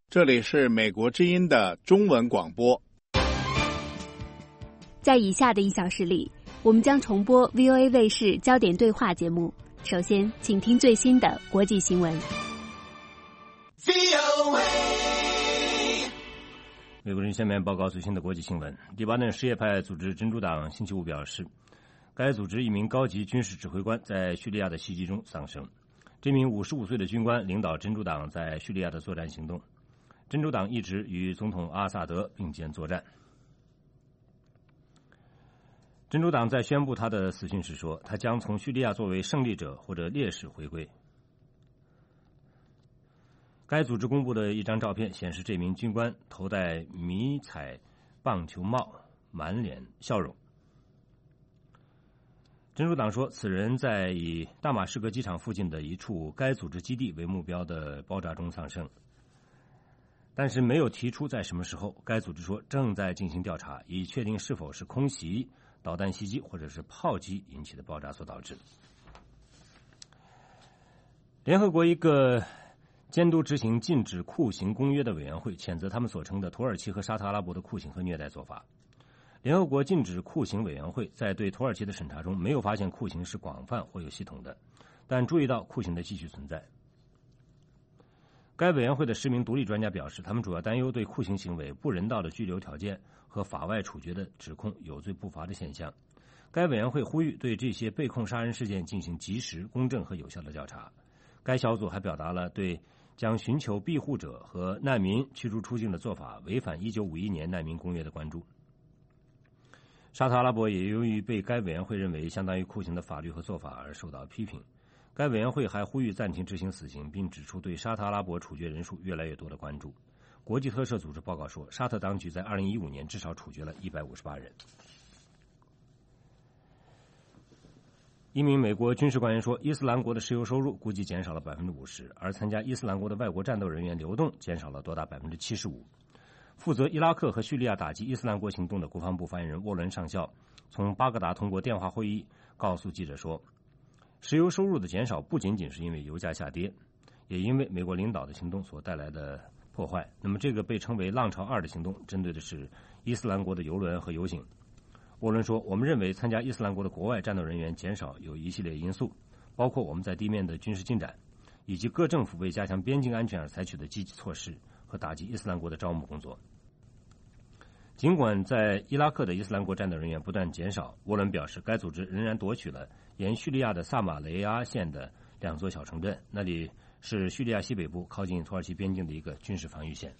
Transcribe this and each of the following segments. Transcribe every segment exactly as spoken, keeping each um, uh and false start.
这里是美国之音的中文广播。 在以下的一小时里，我们将重播 V O A 卫视焦点对话节目。首先，请听最新的国际新闻。 美国人下面报告最新的国际新闻。黎巴嫩什叶派组织真主党星期五表示，该组织一名高级军事指挥官在叙利亚的袭击中丧生。这名五十五岁的军官领导真主党在叙利亚的作战行动。真主党一直与总统阿萨德并肩作战。真主党在宣布他的死讯时说，他将从叙利亚作为胜利者或者烈士回归。该组织公布的一张照片显示，这名军官头戴迷彩棒球帽，满脸笑容。真主党说，此人在以大马士革机场附近的一处该组织基地为目标的爆炸中丧生，但是没有提出在什么时候。该组织说正在进行调查，以确定是否是空袭、导弹袭击或者是炮击引起的爆炸所导致。联合国一个监督执行禁止酷刑公约的委员会谴责他们所称的土耳其和沙特阿拉伯的酷刑和虐待做法。联合国禁止酷刑委员会在对土耳其的审查中没有发现酷刑是广泛或有系统的，但注意到酷刑的继续存在。该委员会的十名独立专家表示，他们主要担忧对酷刑行为、不人道的拘留条件和法外处决的指控有罪不罚的现象。该委员会呼吁对这些被控杀人事件进行及时、公正和有效的调查。该小组还表达了对将寻求庇护者和难民驱逐出境的做法违反一九五一年难民公约的关注。沙特阿拉伯也由于被该委员会认为相当于酷刑的法律和做法而受到批评。该委员会还呼吁暂停执行死刑，并指出对沙特阿拉伯处决人数越来越多的关注。国际特赦组织报告说，沙特当局在二零一五年至少处决了一百五十八人。一名美国军事官员说，伊斯兰国的石油收入估计减少了百分之五十，而参加伊斯兰国的外国战斗人员流动减少了多达百分之七十五。负责伊拉克和叙利亚打击伊斯兰国行动的国防部发言人沃伦上校从巴格达通过电话会议告诉记者说，石油收入的减少不仅仅是因为油价下跌，也因为美国领导的行动所带来的破坏。那么这个被称为浪潮二的行动针对的是伊斯兰国的油轮和油井。沃伦说，我们认为参加伊斯兰国的国外战斗人员减少有一系列因素，包括我们在地面的军事进展，以及各政府为加强边境安全而采取的积极措施和打击伊斯兰国的招募工作。尽管在伊拉克的伊斯兰国战斗人员不断减少，沃伦表示该组织仍然夺取了沿叙利亚的萨马雷阿县的两座小城镇，那里是叙利亚西北部靠近土耳其边境的一个军事防御线。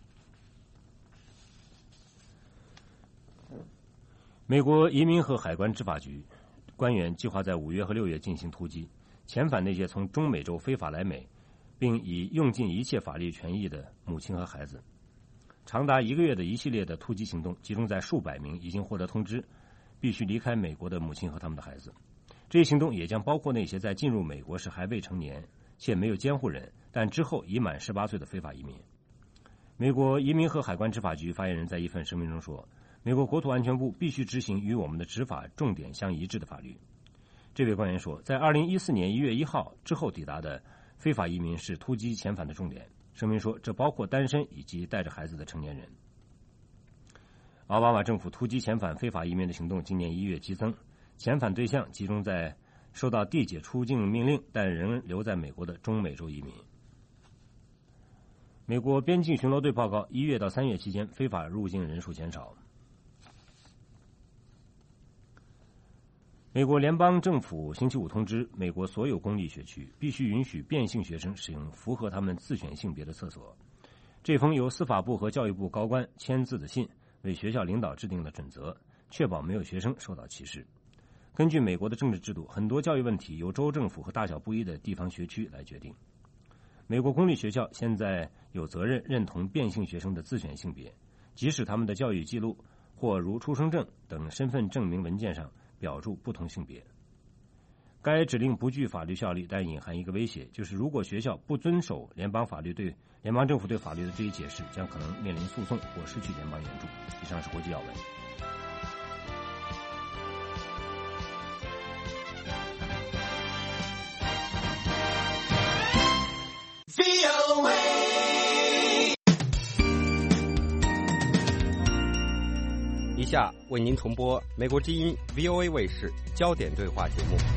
美国移民和海关执法局官员计划在五月和六月进行突击，遣返那些从中美洲非法来美并已用尽一切法律权益的母亲和孩子。长达一个月的一系列的突击行动集中在数百名已经获得通知必须离开美国的母亲和他们的孩子。这一行动也将包括那些在进入美国时还未成年且没有监护人，但之后已满十八岁的非法移民。美国移民和海关执法局发言人在一份声明中说，美国国土安全部必须执行与我们的执法重点相一致的法律。这位官员说，在二零一四年一月一号之后抵达的非法移民是突击遣返的重点。声明说，这包括单身以及带着孩子的成年人。奥巴马政府突击遣返非法移民的行动今年一月激增，遣返对象集中在受到递解出境命令但仍留在美国的中美洲移民。美国边境巡逻队报告，一月到三月期间非法入境人数减少。美国联邦政府星期五通知，美国所有公立学区必须允许变性学生使用符合他们自选性别的厕所。这封由司法部和教育部高官签字的信为学校领导制定了准则，确保没有学生受到歧视。根据美国的政治制度，很多教育问题由州政府和大小不一的地方学区来决定。美国公立学校现在有责任认同变性学生的自选性别，即使他们的教育记录或如出生证等身份证明文件上表注不同性别。该指令不具法律效力，但隐含一个威胁，就是如果学校不遵守联邦法律对联邦政府对法律的这一解释，将可能面临诉讼或失去联邦援助。以上是国际要闻。 以下为您重播美国之音 V O A 卫视焦点对话节目。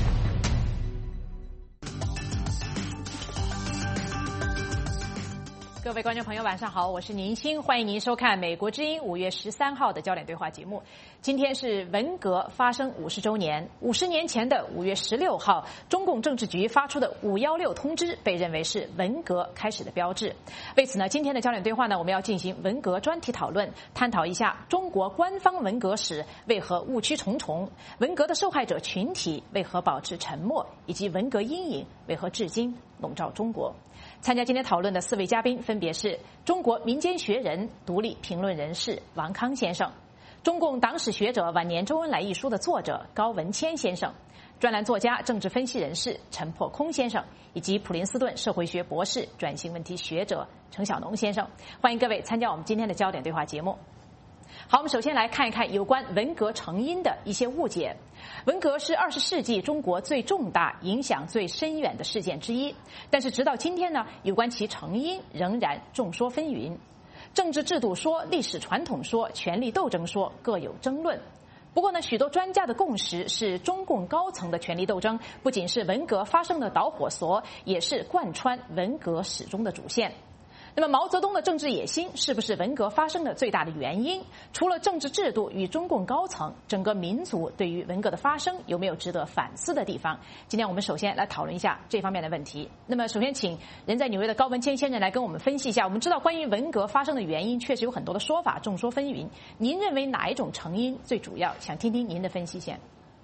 各位观众朋友，晚上好，我是宁欣，欢迎您收看美国之音五月十三号的焦点对话节目。今天是文革发生五十周年，五十年前的五月十六号，中共政治局发出的五一六通知被认为是文革开始的标志。为此呢，今天的焦点对话呢，我们要进行文革专题讨论，探讨一下中国官方文革史为何误区重重，文革的受害者群体为何保持沉默，以及文革阴影为何至今笼罩中国。参加今天讨论的四位嘉宾分别是中国民间学人、独立评论人士王康先生，中共党史学者《晚年周恩来》一书的作者高文谦先生，专栏作家、政治分析人士陈破空先生，以及普林斯顿社会学博士、转型问题学者程晓农先生。欢迎各位参加我们今天的焦点对话节目。好，我们首先来看一看有关文革成因的一些误解。文革是二十世纪中国最重大、影响最深远的事件之一，但是直到今天呢，有关其成因仍然众说纷纭。政治制度说、历史传统说、权力斗争说各有争论。不过呢，许多专家的共识是，中共高层的权力斗争不仅是文革发生的导火索，也是贯穿文革始终的主线。那么毛泽东的政治野心是不是文革发生的最大的原因？除了政治制度与中共高层，整个民族对于文革的发生有没有值得反思的地方？今天我们首先来讨论一下这方面的问题。那么首先请人在纽约的高文谦先生来跟我们分析一下。我们知道关于文革发生的原因确实有很多的说法，众说纷纭。您认为哪一种成因最主要？想听听您的分析先。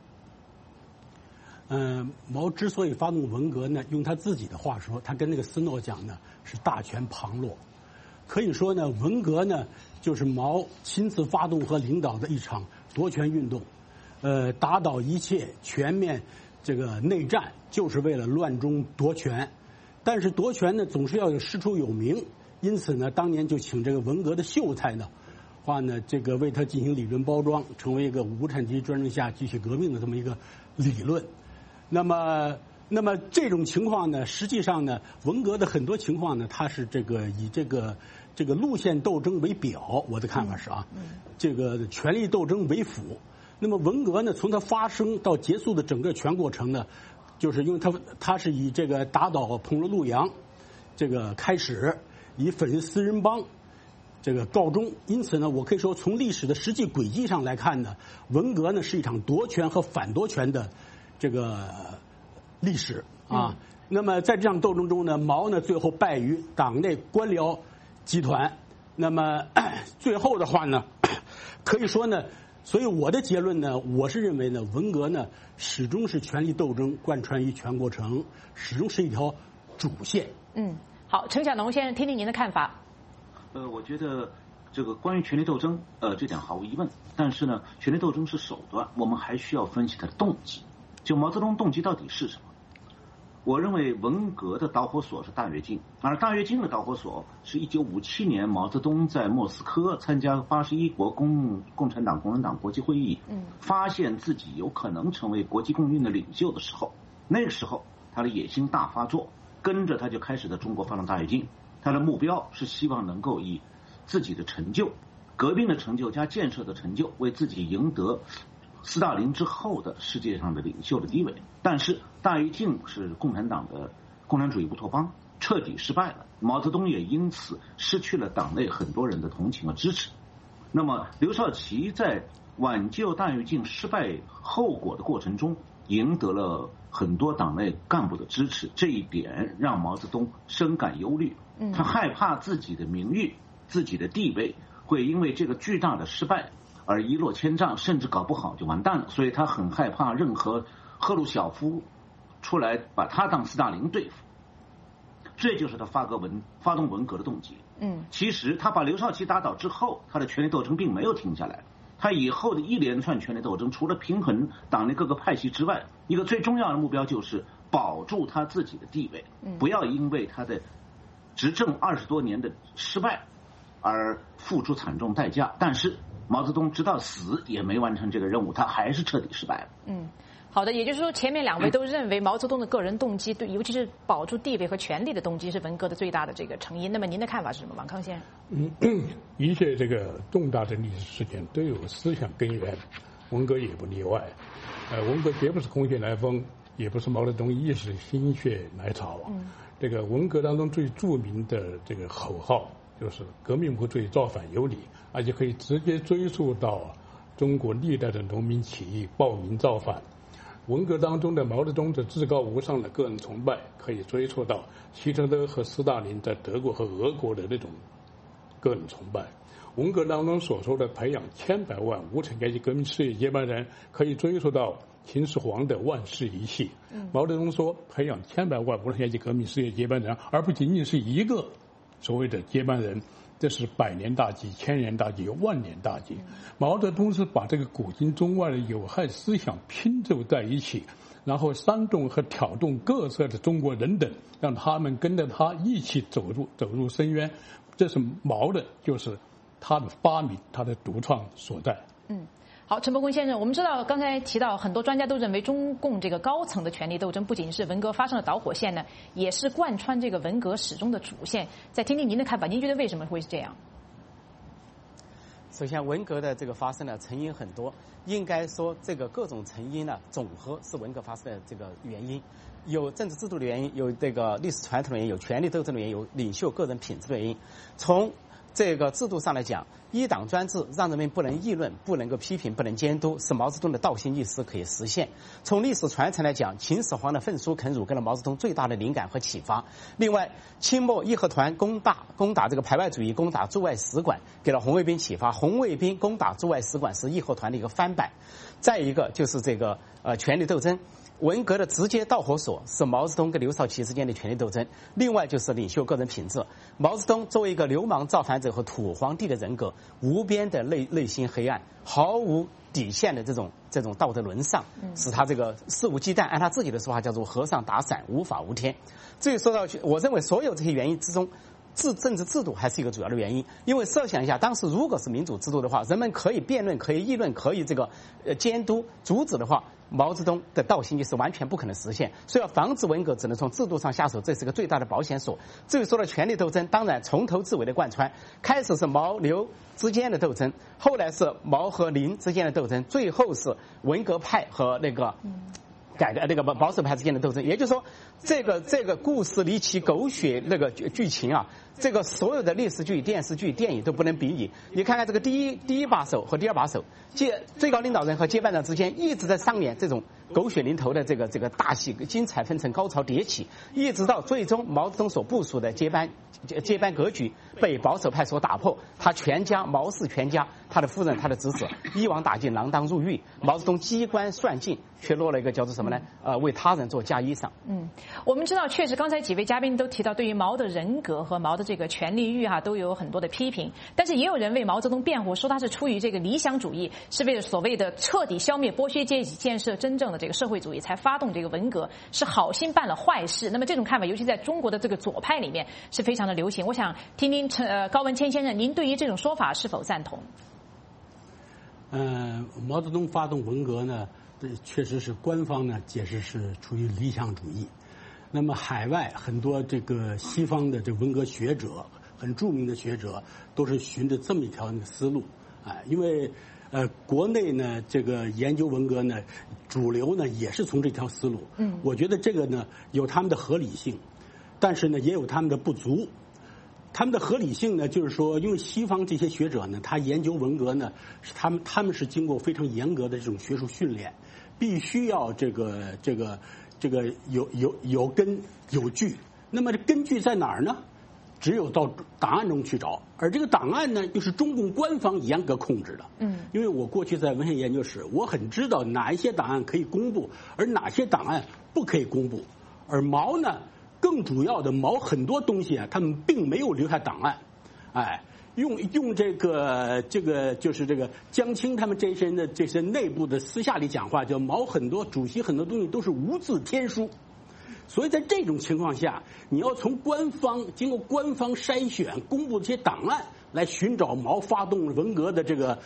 嗯、呃，毛之所以发动文革呢，用他自己的话说，他跟那个斯诺讲呢，是大权旁落。可以说呢，文革呢就是毛亲自发动和领导的一场夺权运动，呃，打倒一切，全面这个内战，就是为了乱中夺权。但是夺权呢，总是要有师出有名，因此呢，当年就请这个文革的秀才呢，话呢，这个为他进行理论包装，成为一个无产阶级专政下继续革命的这么一个理论。那么，那么这种情况呢，实际上呢，文革的很多情况呢，它是这个以这个这个路线斗争为表，我的看法是啊，这个权力斗争为辅。那么文革呢，从它发生到结束的整个全过程呢，就是因为它它是以这个打倒彭罗陆杨这个开始，以粉四人帮这个告终。因此呢，我可以说从历史的实际轨迹上来看呢，文革呢是一场夺权和反夺权的这个历史啊。嗯、那么在这场斗争中呢，毛呢最后败于党内官僚集团。那么最后的话呢，可以说呢，所以我的结论呢，我是认为呢，文革呢始终是权力斗争贯穿于全过程，始终是一条主线。 嗯，好，程晓农先生，听听您的看法。 呃，我觉得这个关于权力斗争，呃，这点毫无疑问。但是呢，权力斗争是手段，我们还需要分析它的动机。就毛泽东动机到底是什么？我认为文革的导火索是大跃进，而大跃进的导火索是一九五七年毛泽东在莫斯科参加八十一国共共产党工人党国际会议，嗯，发现自己有可能成为国际共运的领袖的时候，那个时候他的野心大发作，跟着他就开始在中国发动大跃进。他的目标是希望能够以自己的成就、革命的成就加建设的成就，为自己赢得斯大林之后的世界上的领袖的地位。但是大跃进是共产党的共产主义乌托邦，彻底失败了，毛泽东也因此失去了党内很多人的同情和支持。那么刘少奇在挽救大跃进失败后果的过程中，赢得了很多党内干部的支持，这一点让毛泽东深感忧虑。他害怕自己的名誉、自己的地位会因为这个巨大的失败而一落千丈，甚至搞不好就完蛋了。所以他很害怕任何赫鲁晓夫出来把他当斯大林对付。这就是他发革文发动文革的动机。嗯，其实他把刘少奇打倒之后，他的权力斗争并没有停下来。他以后的一连串权力斗争，除了平衡党内各个派系之外，一个最重要的目标就是保住他自己的地位，不要因为他的执政二十多年的失败而付出惨重代价。但是毛泽东直到死也没完成这个任务，他还是彻底失败了。嗯， 好的，也就是说，前面两位都认为毛泽东的个人动机，对，尤其是保住地位和权力的动机，是文革的最大的这个成因。那么您的看法是什么，王康先生？ 嗯，一切这个重大的历史事件都有思想根源，文革也不例外。呃，文革绝不是空穴来风，也不是毛泽东一时心血来潮。嗯，这个文革当中最著名的这个口号就是“革命不罪，造反有理”，而且可以直接追溯到中国历代的农民起义、暴民造反。文革当中的毛泽东的至高无上的个人崇拜，可以追溯到希特勒和斯大林在德国和俄国的那种个人崇拜。文革当中所说的培养千百万无产阶级革命事业接班人，可以追溯到秦始皇的万世一系。毛泽东说培养千百万无产阶级革命事业接班人，而不仅仅是一个所谓的接班人。这是百年大计、千年大计、万年大计。毛泽东是把这个古今中外的有害思想拼凑在一起，然后煽动和挑动各色的中国人等，让他们跟着他一起走入走入深渊。这是毛的，就是他的发明，他的独创所在。 嗯。好，陈伯公先生，我们知道刚才提到很多专家都认为中共这个高层的权力斗争不仅是文革发生的导火线呢，也是贯穿这个文革始终的主线。再听听您的看法，您觉得为什么会是这样？ 首先，文革的这个发生呢，成因很多，应该说这个各种成因呢总和是文革发生的这个原因。有政治制度的原因，有这个历史传统的原因，有权力斗争的原因，有领袖个人品质的原因。从这个制度上来讲，一党专制让人们不能议论、不能够批评、不能监督，使毛泽东的倒行逆施可以实现。从历史传承来讲，秦始皇的焚书坑儒给了毛泽东最大的灵感和启发。另外，清末义和团攻打攻打这个排外主义，攻打驻外使馆，给了红卫兵启发。红卫兵攻打驻外使馆是义和团的一个翻版。再一个就是这个呃权力斗争。文革的直接导火索是毛泽东跟刘少奇之间的权力斗争，另外就是领袖个人品质。毛泽东作为一个流氓造反者和土皇帝的人格，无边的内内心黑暗，毫无底线的这种这种道德沦丧，使他这个肆无忌惮，按他自己的说法叫做和尚打伞，无法无天。至于说到，我认为所有这些原因之中，制政治制度还是一个主要的原因。因为设想一下，当时如果是民主制度的话，人们可以辩论，可以议论，可以这个呃监督阻止的话，毛泽东的倒行逆施完全不可能实现。所以要防止文革，只能从制度上下手，这是个最大的保险锁。至于说到权力斗争，当然从头至尾的贯穿，开始是毛刘之间的斗争，后来是毛和林之间的斗争，最后是文革派和那个改革那个保守派之间的斗争。也就是说，这个这个故事离奇狗血那个剧情啊，这个所有的历史剧、电视剧、电影都不能比拟。你看看这个第一第一把手和第二把手，接最高领导人和接班人之间一直在上演这种狗血淋头的这个这个大戏，精彩纷呈，高潮迭起，一直到最终毛泽东所部署的接班接班格局被保守派所打破，他全家毛氏全家，他的夫人、他的侄子一网打尽，锒铛入狱。毛泽东机关算尽，却落了一个叫做什么呢？呃，为他人做嫁衣裳。 嗯，我们知道，确实刚才几位嘉宾都提到，对于毛的人格和毛的这个权力欲哈、啊，都有很多的批评。但是也有人为毛泽东辩护，说他是出于这个理想主义，是为了所谓的彻底消灭剥削阶级，建设真正的这个社会主义，才发动这个文革，是好心办了坏事。那么这种看法，尤其在中国的这个左派里面是非常的流行。我想听听陈呃高文谦先生，您对于这种说法是否赞同？ 呃，毛泽东发动文革呢，确实是官方呢解释是出于理想主义。那么海外很多这个西方的这文革学者，很著名的学者，都是循着这么一条思路啊、呃，因为呃国内呢这个研究文革呢，主流呢也是从这条思路。嗯，我觉得这个呢有他们的合理性，但是呢也有他们的不足。他们的合理性呢，就是说，因为西方这些学者呢，他研究文革呢，是他们他们是经过非常严格的这种学术训练，必须要这个这个这个有有有根有据。那么这根据在哪儿呢？只有到档案中去找，而这个档案呢，又是中共官方严格控制的。嗯，因为我过去在文献研究室，我很知道哪一些档案可以公布，而哪些档案不可以公布。而毛呢？更主要的，毛很多东西啊，他们并没有留下档案，哎，用用这个这个就是这个江青他们这些人的这些内部的私下里讲话，叫毛很多主席很多东西都是无字天书，所以在这种情况下，你要从官方经过官方筛选公布这些档案来寻找毛发动文革的这个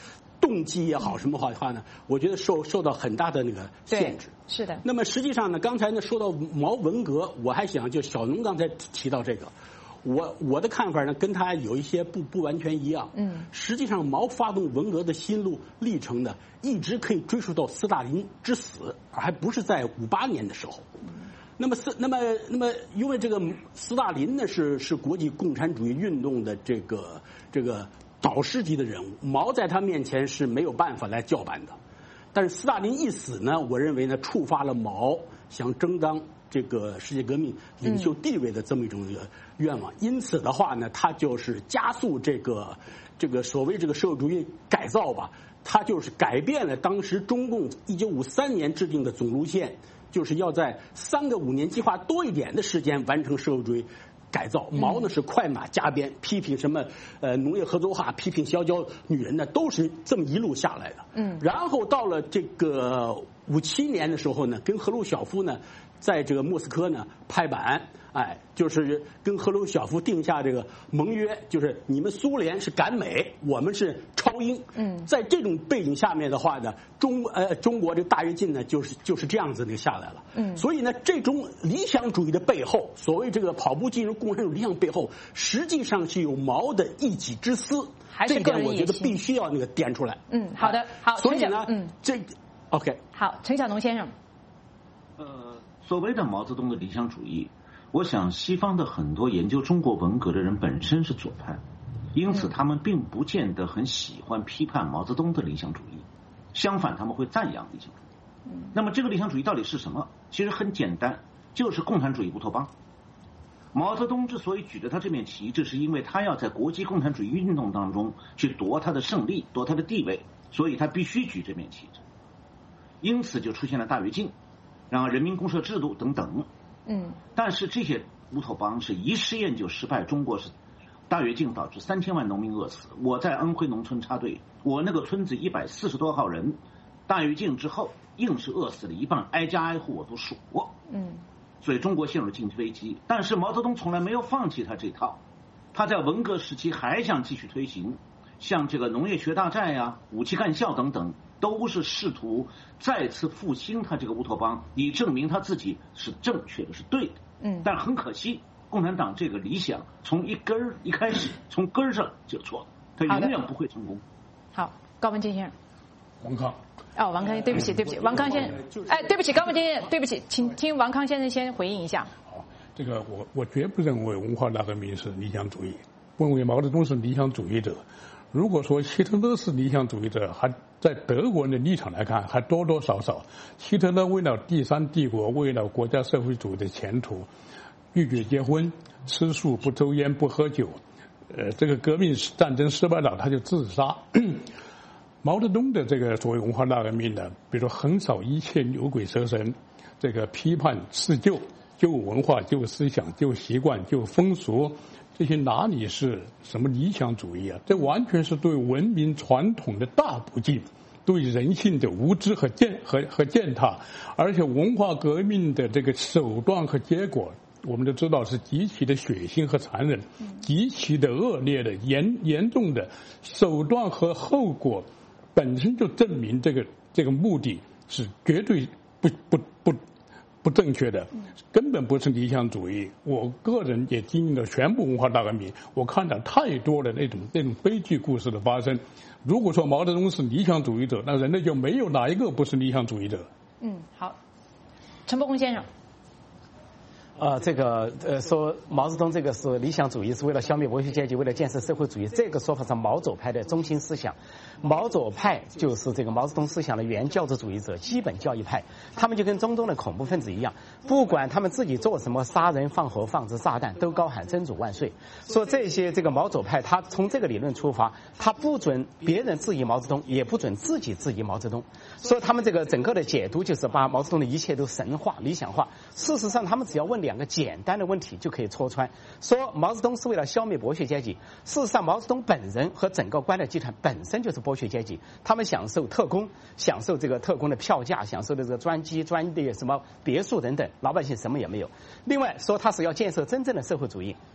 动机也好，什么话的话呢？我觉得受受到很大的那个限制。 是的。 那么实际上呢，刚才呢说到毛文革，我还想就小农刚才提到这个，我我的看法呢跟他有一些不不完全一样。嗯。实际上，毛发动文革的心路历程呢，一直可以追溯到斯大林之死，还不是在五八年的时候。那么斯那么那么，因为这个斯大林呢是是国际共产主义运动的这个这个导师级的人物，毛在他面前是没有办法来叫板的。但是斯大林一死呢，我认为呢触发了毛想争当这个世界革命领袖地位的这么一种愿望，因此的话呢，他就是加速这个这个所谓这个社会主义改造吧，他就是改变了当时中共一九五三年制定的总路线。就是要在三个五年计划多一点的时间完成社会主义改造。毛呢是快马加鞭，批评什么呃农业合作化，批评小脚女人呢，都是这么一路下来的。嗯，然后到了这个五七年的时候呢，跟赫鲁晓夫呢，在这个莫斯科呢拍板，哎，就是跟赫鲁晓夫定下这个盟约，就是你们苏联是赶美，我们是超英。嗯，在这种背景下面的话呢，中呃中国这个大跃进呢，就是就是这样子的下来了。嗯，所以呢，这种理想主义的背后，所谓这个跑步进入共产主义理想背后，实际上是有毛的一己之私。 还是这一点我觉得必须要那个点出来。 嗯，好的，好。 所以呢，嗯，这 OK。 好，陈小农先生。 呃，所谓的毛泽东的理想主义，我想西方的很多研究中国文革的人本身是左派，因此他们并不见得很喜欢批判毛泽东的理想主义，相反他们会赞扬理想主义。那么这个理想主义到底是什么？其实很简单，就是共产主义乌托邦。毛泽东之所以举着他这面旗帜，是因为他要在国际共产主义运动当中去夺他的胜利，夺他的地位，所以他必须举这面旗帜。因此就出现了大跃进，然后人民公社制度等等。嗯，但是这些乌托邦是一试验就失败。中国是大跃进导致三千万农民饿死，我在安徽农村插队，我那个村子一百四十多号人，大跃进之后硬是饿死了一半，挨家挨户我都数过。嗯。所以中国陷入经济危机，但是毛泽东从来没有放弃他这套，他在文革时期还想继续推行，像这个农业学大寨呀、武器干校等等，都是试图再次复兴他这个乌托邦，以证明他自己是正确的，是对的。嗯，但很可惜，共产党这个理想从一根儿一开始，从根儿上就错了，他永远不会成功。 好，高文健先生。 王康。 哦，王康，对不起，对不起，王康先生，哎，对不起，高文健先生，对不起，请听王康先生先回应一下。 好，这个我我绝不认为文化大革命是理想主义，认为毛泽东是理想主义者。如果说希特勒是理想主义者，还在德国人的立场来看，还多多少少。希特勒为了第三帝国，为了国家社会主义的前途，拒绝结婚，吃素，不抽烟，不喝酒。呃，这个革命战争失败了，他就自杀。毛泽东的这个所谓文化大革命呢，比如说横扫一切牛鬼蛇神，这个批判四旧，旧文化、旧思想、旧习惯、旧风俗，这些哪里是什么理想主义啊？这完全是对文明传统的大不敬，对人性的无知和践和和践踏，而且文化革命的这个手段和结果，我们都知道是极其的血腥和残忍，极其的恶劣的严严重的手段和后果。本身就证明这个这个目的是绝对不不不不正确的，根本不是理想主义。我个人也经历了全部文化大革命，我看到太多的那种那种悲剧故事的发生。如果说毛泽东是理想主义者，那人类就没有哪一个不是理想主义者。 嗯，好，陈伯宏先生。 呃，这个呃说毛泽东这个是理想主义，是为了消灭剥削阶级，为了建设社会主义，这个说法是毛左派的中心思想。毛左派就是这个毛泽东思想的原教旨主义者，基本教义派。他们就跟中东的恐怖分子一样，不管他们自己做什么，杀人放火放置炸弹，都高喊真主万岁。说这些这个毛左派，他从这个理论出发，他不准别人质疑毛泽东，也不准自己质疑毛泽东。说他们这个整个的解读就是把毛泽东的一切都神化、理想化。事实上，他们只要问两个简单的问题就可以戳穿，说毛泽东是为了消灭剥削阶级。事实上，毛泽东本人和整个官僚集团本身就是剥削阶级，他们享受特工，享受这个特工的票价，享受的这个专机、专利、什么别墅等等，老百姓什么也没有。另外说他是要建设真正的社会主义。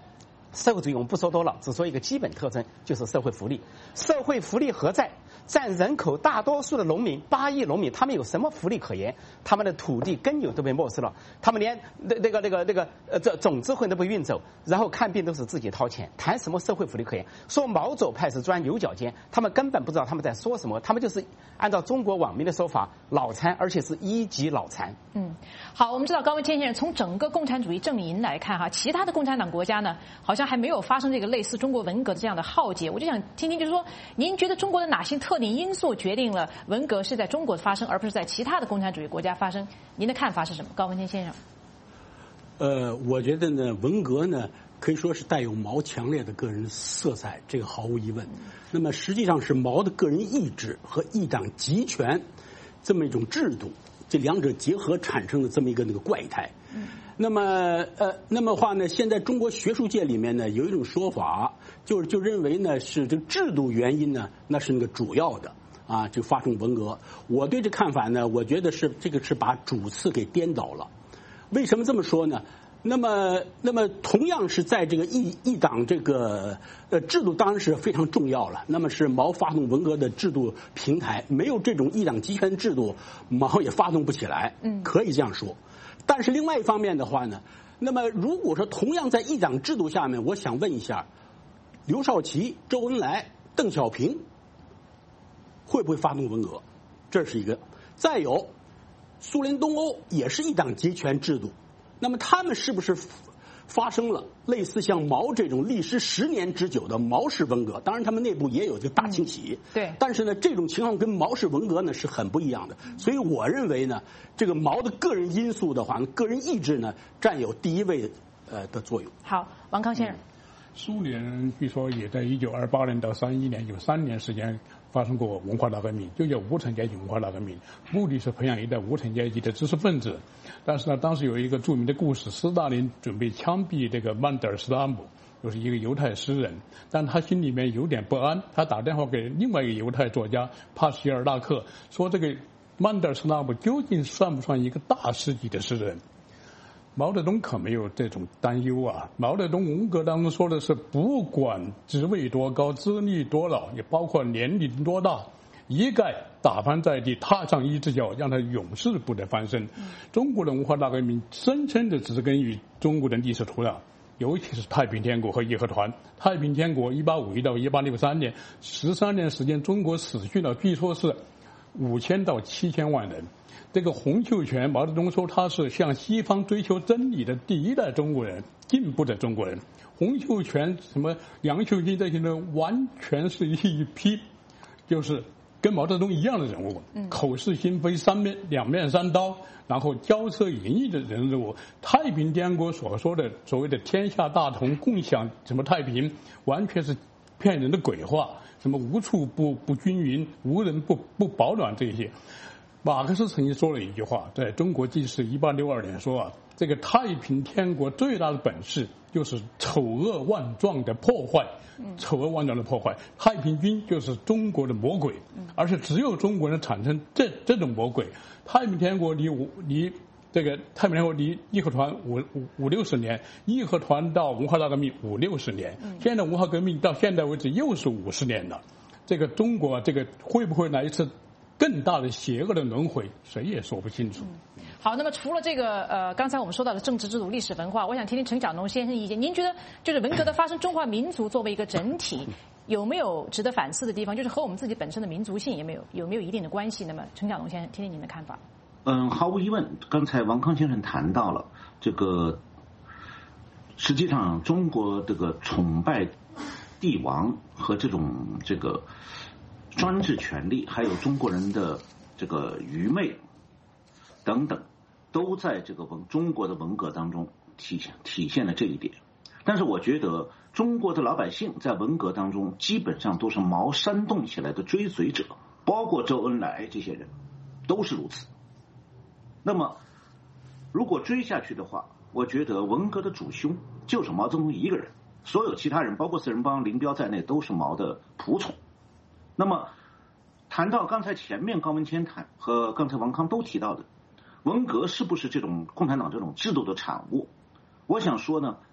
社会主义我们不说多了，只说一个基本特征，就是社会福利。社会福利何在？占人口大多数的农民，八亿农民，他们有什么福利可言？他们的土地根有都被没收了，他们连那那个那个那个呃这种子混都被运走，然后看病都是自己掏钱，谈什么社会福利可言？说毛左派是钻牛角尖，他们根本不知道他们在说什么，他们就是按照中国网民的说法，脑残，而且是一级脑残。 嗯，好，我们知道高文谦先生从整个共产主义阵营来看哈，其他的共产党国家呢，好像还没有发生这个类似中国文革的这样的浩劫。我就想听听，就是说，您觉得中国的哪些特定因素决定了文革是在中国发生，而不是在其他的共产主义国家发生？您的看法是什么，高文谦先生？ 呃，我觉得呢，文革呢可以说是带有毛强烈的个人色彩，这个毫无疑问。那么实际上是毛的个人意志和一党集权这么一种制度，这两者结合产生的这么一个那个怪态。那么呃，那么话呢，现在中国学术界里面呢有一种说法，就是就认为呢是这个制度原因呢，那是那个主要的啊，就发生文革。我对这看法呢，我觉得是这个是把主次给颠倒了。为什么这么说呢？那么，那么同样是在这个一一党这个呃制度当然是非常重要了。那么是毛发动文革的制度平台，没有这种一党集权制度，毛也发动不起来。嗯，可以这样说。但是另外一方面的话呢，那么如果说同样在一党制度下面，我想问一下，刘少奇、周恩来、邓小平会不会发动文革？这是一个。再有，苏联东欧也是一党集权制度。那么他们是不是发生了类似像毛这种历时十年之久的毛式文革？当然，他们内部也有这个大清洗。嗯、对。但是呢，这种情况跟毛式文革呢是很不一样的。所以我认为呢，这个毛的个人因素的话，个人意志呢占有第一位呃的作用。 好，王康先生。嗯、 苏联据说也在一九二八年到三一年有三年时间发生过文化大革命，就叫无产阶级文化大革命，目的是培养一代无产阶级的知识分子。但是呢，当时有一个著名的故事，斯大林准备枪毙这个曼德尔斯纳姆，就是一个犹太诗人，但他心里面有点不安，他打电话给另外一个犹太作家帕希尔纳克，说这个曼德尔斯纳姆究竟算不算一个大师级的诗人？毛泽东可没有这种担忧啊！毛泽东文革当中说的是，不管职位多高、资历多老，也包括年龄多大，一概打翻在地，踏上一只脚，让他永世不得翻身。嗯、中国的文化大革命深深地植根于中国的历史土壤，尤其是太平天国和义和团。太平天国一八五一到一八六三年，十三年时间，中国死去了，据说是五千到七千万人。这个洪秀全，毛泽东说他是向西方追求真理的第一代中国人，进步的中国人。洪秀全、什么杨秀清这些人，完全是一批，就是跟毛泽东一样的人物，口是心非、三面两面三刀，然后骄奢淫逸的人物。太平天国所说的所谓的天下大同、共享什么太平，完全是骗人的鬼话，什么无处不不均匀、无人不不保暖这些。马克思曾经说了一句话，在中国纪事一八六二年说啊，这个太平天国最大的本事就是丑恶万状的破坏，丑恶万状的破坏。太平军就是中国的魔鬼，而且只有中国人产生这这种魔鬼。太平天国离五离这个太平天国离义和团五五五六十年，义和团到文化大革命五六十年，现在文化革命到现在为止又是五十年了。这个中国这个会不会来一次更大的邪恶的轮回，谁也说不清楚。 嗯、好，那么除了这个呃，刚才我们说到的政治制度、历史文化，我想听听陈小农先生意见。您觉得，就是文革的发生，中华民族作为一个整体，有没有值得反思的地方？就是和我们自己本身的民族性有没有有没有一定的关系？那么，陈小农先生，听听您的看法。 嗯，毫无疑问，刚才王康先生谈到了这个，实际上中国这个崇拜帝王和这种这个专制权力，还有中国人的这个愚昧等等，都在这个文中国的文革当中体现体现了这一点。但是我觉得中国的老百姓在文革当中基本上都是毛煽动起来的追随者，包括周恩来这些人都是如此。那么如果追下去的话，我觉得文革的主凶就是毛泽东一个人，所有其他人包括四人帮、林彪在内都是毛的仆从。那么谈到刚才前面高文谦谈和刚才王康都提到的文革是不是这种共产党这种制度的产物，我想说呢，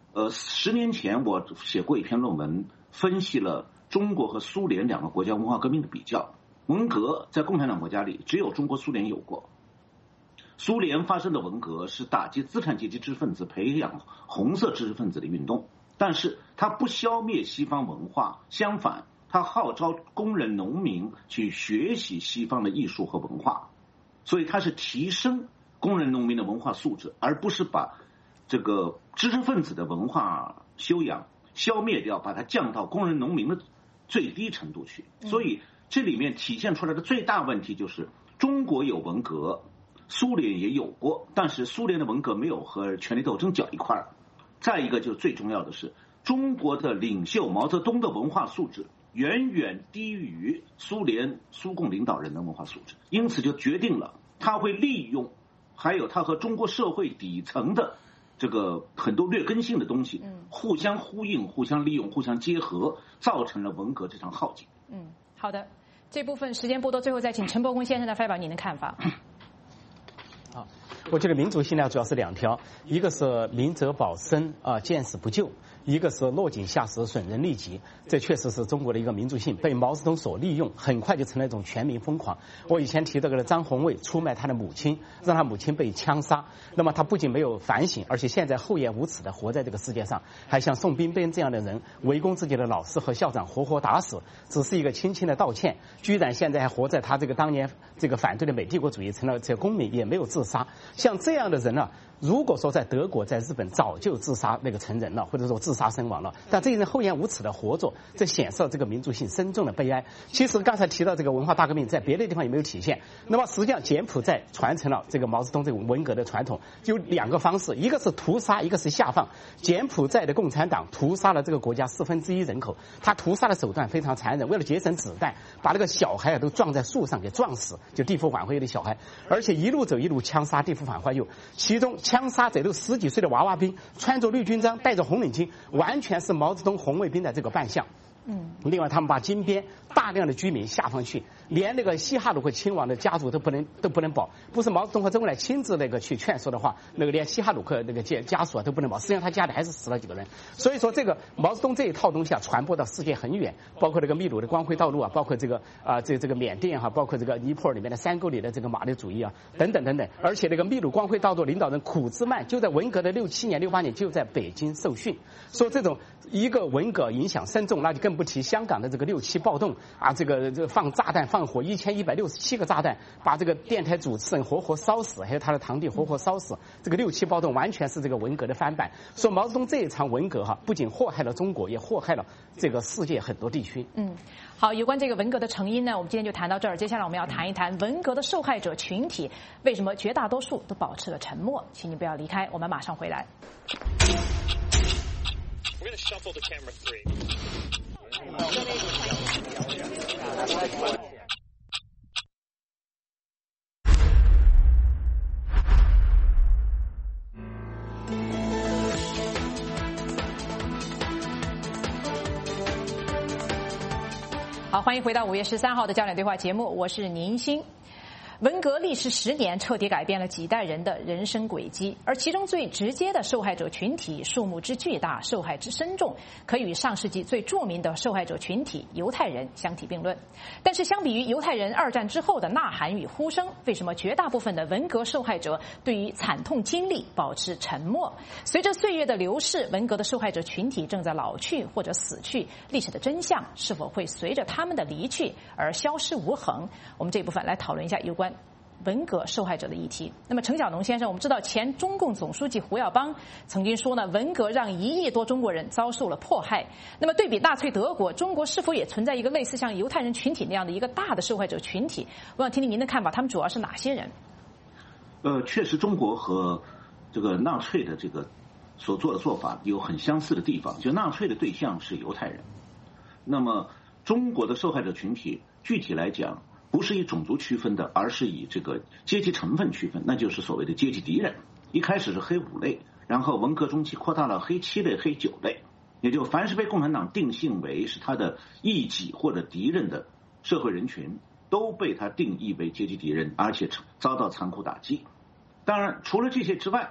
呃，十年前我写过一篇论文，分析了中国和苏联两个国家文化革命的比较。文革在共产党国家里只有中国、苏联有过。苏联发生的文革是打击资产阶级知识分子、培养红色知识分子的运动，但是它不消灭西方文化，相反，它号召工人、农民去学习西方的艺术和文化，所以它是提升工人、农民的文化素质，而不是把这个知识分子的文化修养消灭掉，把它降到工人、农民的最低程度去。所以这里面体现出来的最大问题就是，中国有文革，苏联也有过，但是苏联的文革没有和权力斗争搅一块儿。再一个就是最重要的是，中国的领袖毛泽东的文化素质远远低于苏联苏共领导人的文化素质，因此就决定了他会利用，还有他和中国社会底层的这个很多劣根性的东西互相呼应、互相利用、互相结合，造成了文革这场浩劫。 嗯，好的，这部分时间不多，最后再请陈伯公先生来发表您的看法。 好，我觉得民族性呢主要是两条，一个是明哲保身啊，见死不救。一个是落井下石、损人利己，这确实是中国的一个民族性，被毛泽东所利用，很快就成了一种全民疯狂。我以前提到过的张宏卫出卖他的母亲，让他母亲被枪杀，那么他不仅没有反省，而且现在厚颜无耻的活在这个世界上，还像宋彬彬这样的人围攻自己的老师和校长，活活打死，只是一个轻轻的道歉，居然现在还活在他这个当年这个反对的美帝国主义，成了这个公民，也没有自杀。像这样的人呢，如果说在德国、在日本早就自杀那个成人了，或者说自杀身亡了，但这些人厚颜无耻的活着，这显示了这个民族性深重的悲哀。其实刚才提到这个文化大革命，在别的地方也没有体现。那么实际上柬埔寨传承了这个毛泽东这种文革的传统，有两个方式，一个是屠杀，一个是下放。柬埔寨的共产党屠杀了这个国家四分之一人口，他屠杀的手段非常残忍，为了节省子弹，把那个小孩啊都撞在树上给撞死，就地府反会的小孩，而且一路走一路枪杀地府反会右，其中枪杀者都十几岁的娃娃兵，穿着绿军装，戴着红领巾，完全是毛泽东红卫兵的这个扮相。嗯，另外他们把金边大量的居民下放去，连那个西哈努克亲王的家族都不能都不能保，不是毛泽东和周恩来亲自那个去劝说的话，那个连西哈努克那个家家属啊都不能保，实际上他家里还是死了几个人。所以说这个毛泽东这一套东西啊，传播到世界很远，包括这个秘鲁的光辉道路啊，包括这个啊、呃、这这个缅甸哈、啊，包括这个尼泊尔里面的山沟里的这个马列主义啊，等等等等。而且那个秘鲁光辉道路领导人苦兹曼就在文革的六七年、六八年就在北京受训，说这种一个文革影响深重，那就更不提香港的这个六七暴动啊，这个这个放炸弹放火一千一百六十七个炸弹，把这个电台主持人活活烧死，还有他的堂弟活活烧死。这个六七暴动完全是这个文革的翻版。说毛泽东这一场文革哈，不仅祸害了中国，也祸害了这个世界很多地区。 嗯，好，有关这个文革的成因呢，我们今天就谈到这儿。接下来我们要谈一谈文革的受害者群体为什么绝大多数都保持了沉默。请你不要离开，我们马上回来。 We're going to shuffle to camera three. 好，欢迎回到五月十三号的焦点对话节目，我是宁欣。文革历时十年，彻底改变了几代人的人生轨迹，而其中最直接的受害者群体数目之巨大，受害之深重，可与上世纪最著名的受害者群体犹太人相提并论。但是相比于犹太人二战之后的呐喊与呼声，为什么绝大部分的文革受害者对于惨痛经历保持沉默？随着岁月的流逝，文革的受害者群体正在老去或者死去，历史的真相是否会随着他们的离去而消失无痕？我们这一部分来讨论一下有关文革受害者的议题。那么程晓农先生，我们知道前中共总书记胡耀邦曾经说呢，文革让一亿多中国人遭受了迫害。那么对比纳粹德国，中国是否也存在一个类似像犹太人群体那样的一个大的受害者群体？我想听听您的看法，他们主要是哪些人？ 呃，确实中国和这个纳粹的这个所做的做法有很相似的地方，就纳粹的对象是犹太人，那么中国的受害者群体具体来讲不是以种族区分的，而是以这个阶级成分区分，那就是所谓的阶级敌人。一开始是黑五类，然后文革中期扩大了黑七类、黑九类，也就凡是被共产党定性为是他的异己或者敌人的社会人群，都被他定义为阶级敌人，而且遭到残酷打击。当然除了这些之外，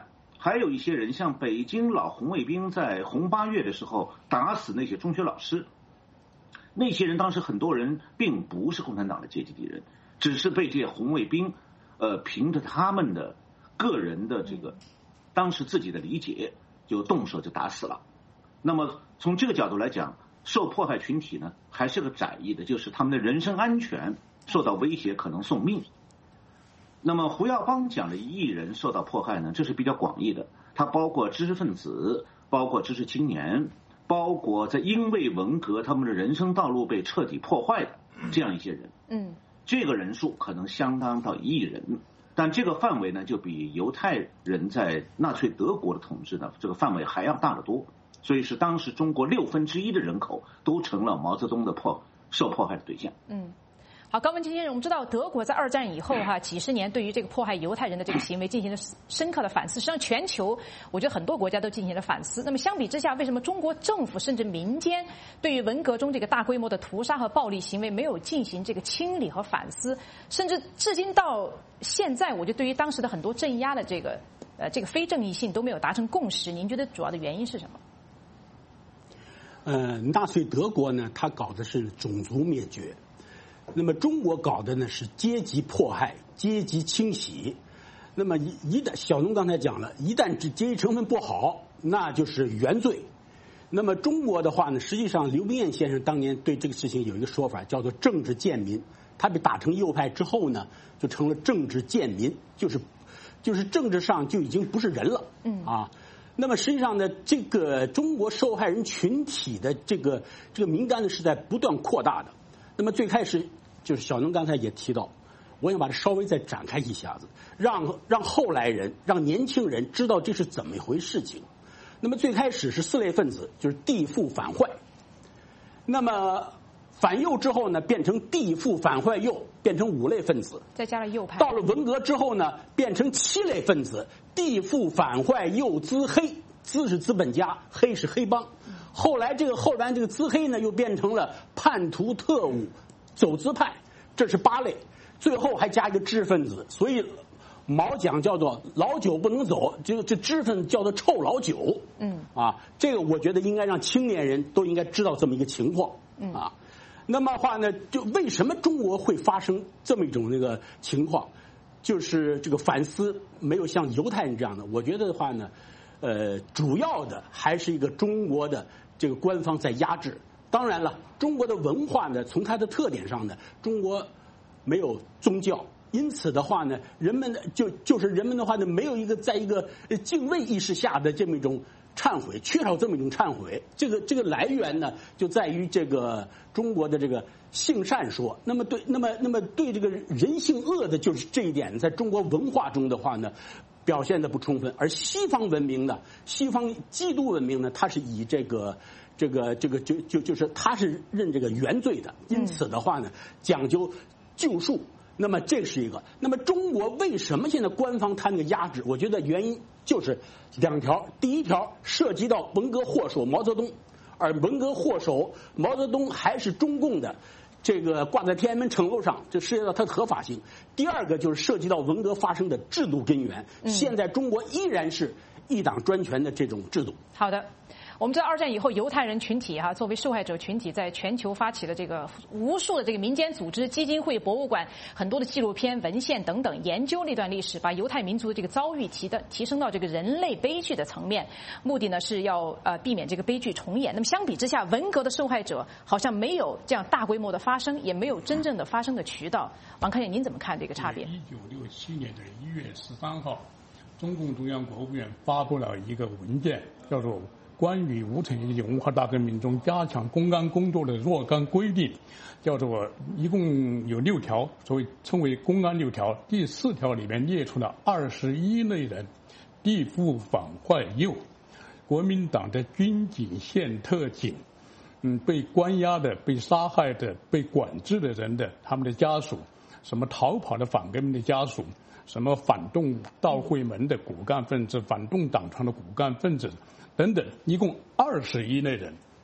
还有一些人像北京老红卫兵在红八月的时候打死那些中学老师，那些人当时很多人并不是共产党的阶级敌人，只是被这些红卫兵呃凭着他们的个人的这个当时自己的理解就动手就打死了。那么从这个角度来讲，受迫害群体呢还是个窄义的，就是他们的人身安全受到威胁，可能送命。那么胡耀邦讲的艺人受到迫害呢，这是比较广义的，它包括知识分子，包括知识青年，包括在因为文革他们的人生道路被彻底破坏的这样一些人。 嗯， 这个人数可能相当到一亿人，但这个范围呢就比犹太人在纳粹德国的统治呢这个范围还要大得多，所以是当时中国六分之一的人口都成了毛泽东的迫受迫害的对象。 嗯。好，高文先生，我们知道德国在二战以后哈，几十年对于这个迫害犹太人的这个行为进行了深刻的反思。实际上，全球我觉得很多国家都进行了反思。那么相比之下，为什么中国政府甚至民间对于文革中这个大规模的屠杀和暴力行为没有进行这个清理和反思？甚至至今到现在，我觉得对于当时的很多镇压的这个呃这个非正义性都没有达成共识。您觉得主要的原因是什么？ 呃，纳粹德国呢，他搞的是种族灭绝。那么中国搞的呢是阶级迫害、阶级清洗。那么一一旦小农刚才讲了，一旦这阶级成分不好，那就是原罪。那么中国的话呢，实际上刘明艳先生当年对这个事情有一个说法，叫做政治贱民。他被打成右派之后呢，就成了政治贱民，就是就是政治上就已经不是人了。嗯啊。那么实际上呢，这个中国受害人群体的这个这个名单呢是在不断扩大的。那么最开始就是小农刚才也提到，我想把它稍微再展开一下子，让让后来人、让年轻人知道这是怎么一回事情。那么最开始是四类分子，就是地富反坏。那么反右之后呢，变成地富反坏右，变成五类分子， 再加了右派。 到了文革之后呢，变成七类分子，地富反坏右资黑，资是资本家，黑是黑帮。后来这个后来这个资黑呢，又变成了叛徒特务、走资派，这是八类。最后还加一个知识分子，所以毛讲叫做老九不能走，这这知识分子叫做臭老九。嗯啊，这个我觉得应该让青年人都应该知道这么一个情况。嗯啊，那么话呢，就为什么中国会发生这么一种那个情况？就是这个反思没有像犹太人这样的，我觉得的话呢，呃，主要的还是一个中国的这个官方在压制。当然了，中国的文化呢，从它的特点上呢，中国没有宗教，因此的话呢，人们就就是人们的话呢，没有一个在一个敬畏意识下的这么一种忏悔，缺少这么一种忏悔。这个这个来源呢，就在于这个中国的这个性善说。那么对，那么那么对这个人性恶的，就是这一点，在中国文化中的话呢，表现的不充分。而西方文明呢，西方基督文明呢，它是以这个这个这个就就就是它是认这个原罪的，因此的话呢，讲究救赎。那么这是一个。那么中国为什么现在官方它那个压制？我觉得原因就是两条。第一条涉及到文革祸首毛泽东，而文革祸首毛泽东还是中共的这个挂在天安门城楼上，这涉及到它的合法性。第二个就是涉及到文革发生的制度根源。现在中国依然是一党专权的这种制度。 好的。我们知道二战以后，犹太人群体哈、啊、作为受害者群体，在全球发起了这个无数的这个民间组织、基金会、博物馆，很多的纪录片、文献等等，研究那段历史，把犹太民族的这个遭遇提的提升到这个人类悲剧的层面，目的呢是要呃避免这个悲剧重演。那么相比之下，文革的受害者好像没有这样大规模的发生，也没有真正的发生的渠道。王开建，您怎么看这个差别？ 一九六七年的一月十三号，中共中央国务院发布了一个文件，叫做关于五成一文化大革命中加强公安工作的若干规定，叫做一共有六条，所谓称为公安六条。第四条里面列出了二十一类人，地富反坏右，国民党的军警县特警，嗯，被关押的、被杀害的、被管制的人的他们的家属，什么逃跑的反革命的家属，什么反动道会门的骨干分子、反动党传的骨干分子等等，一共二十一类人。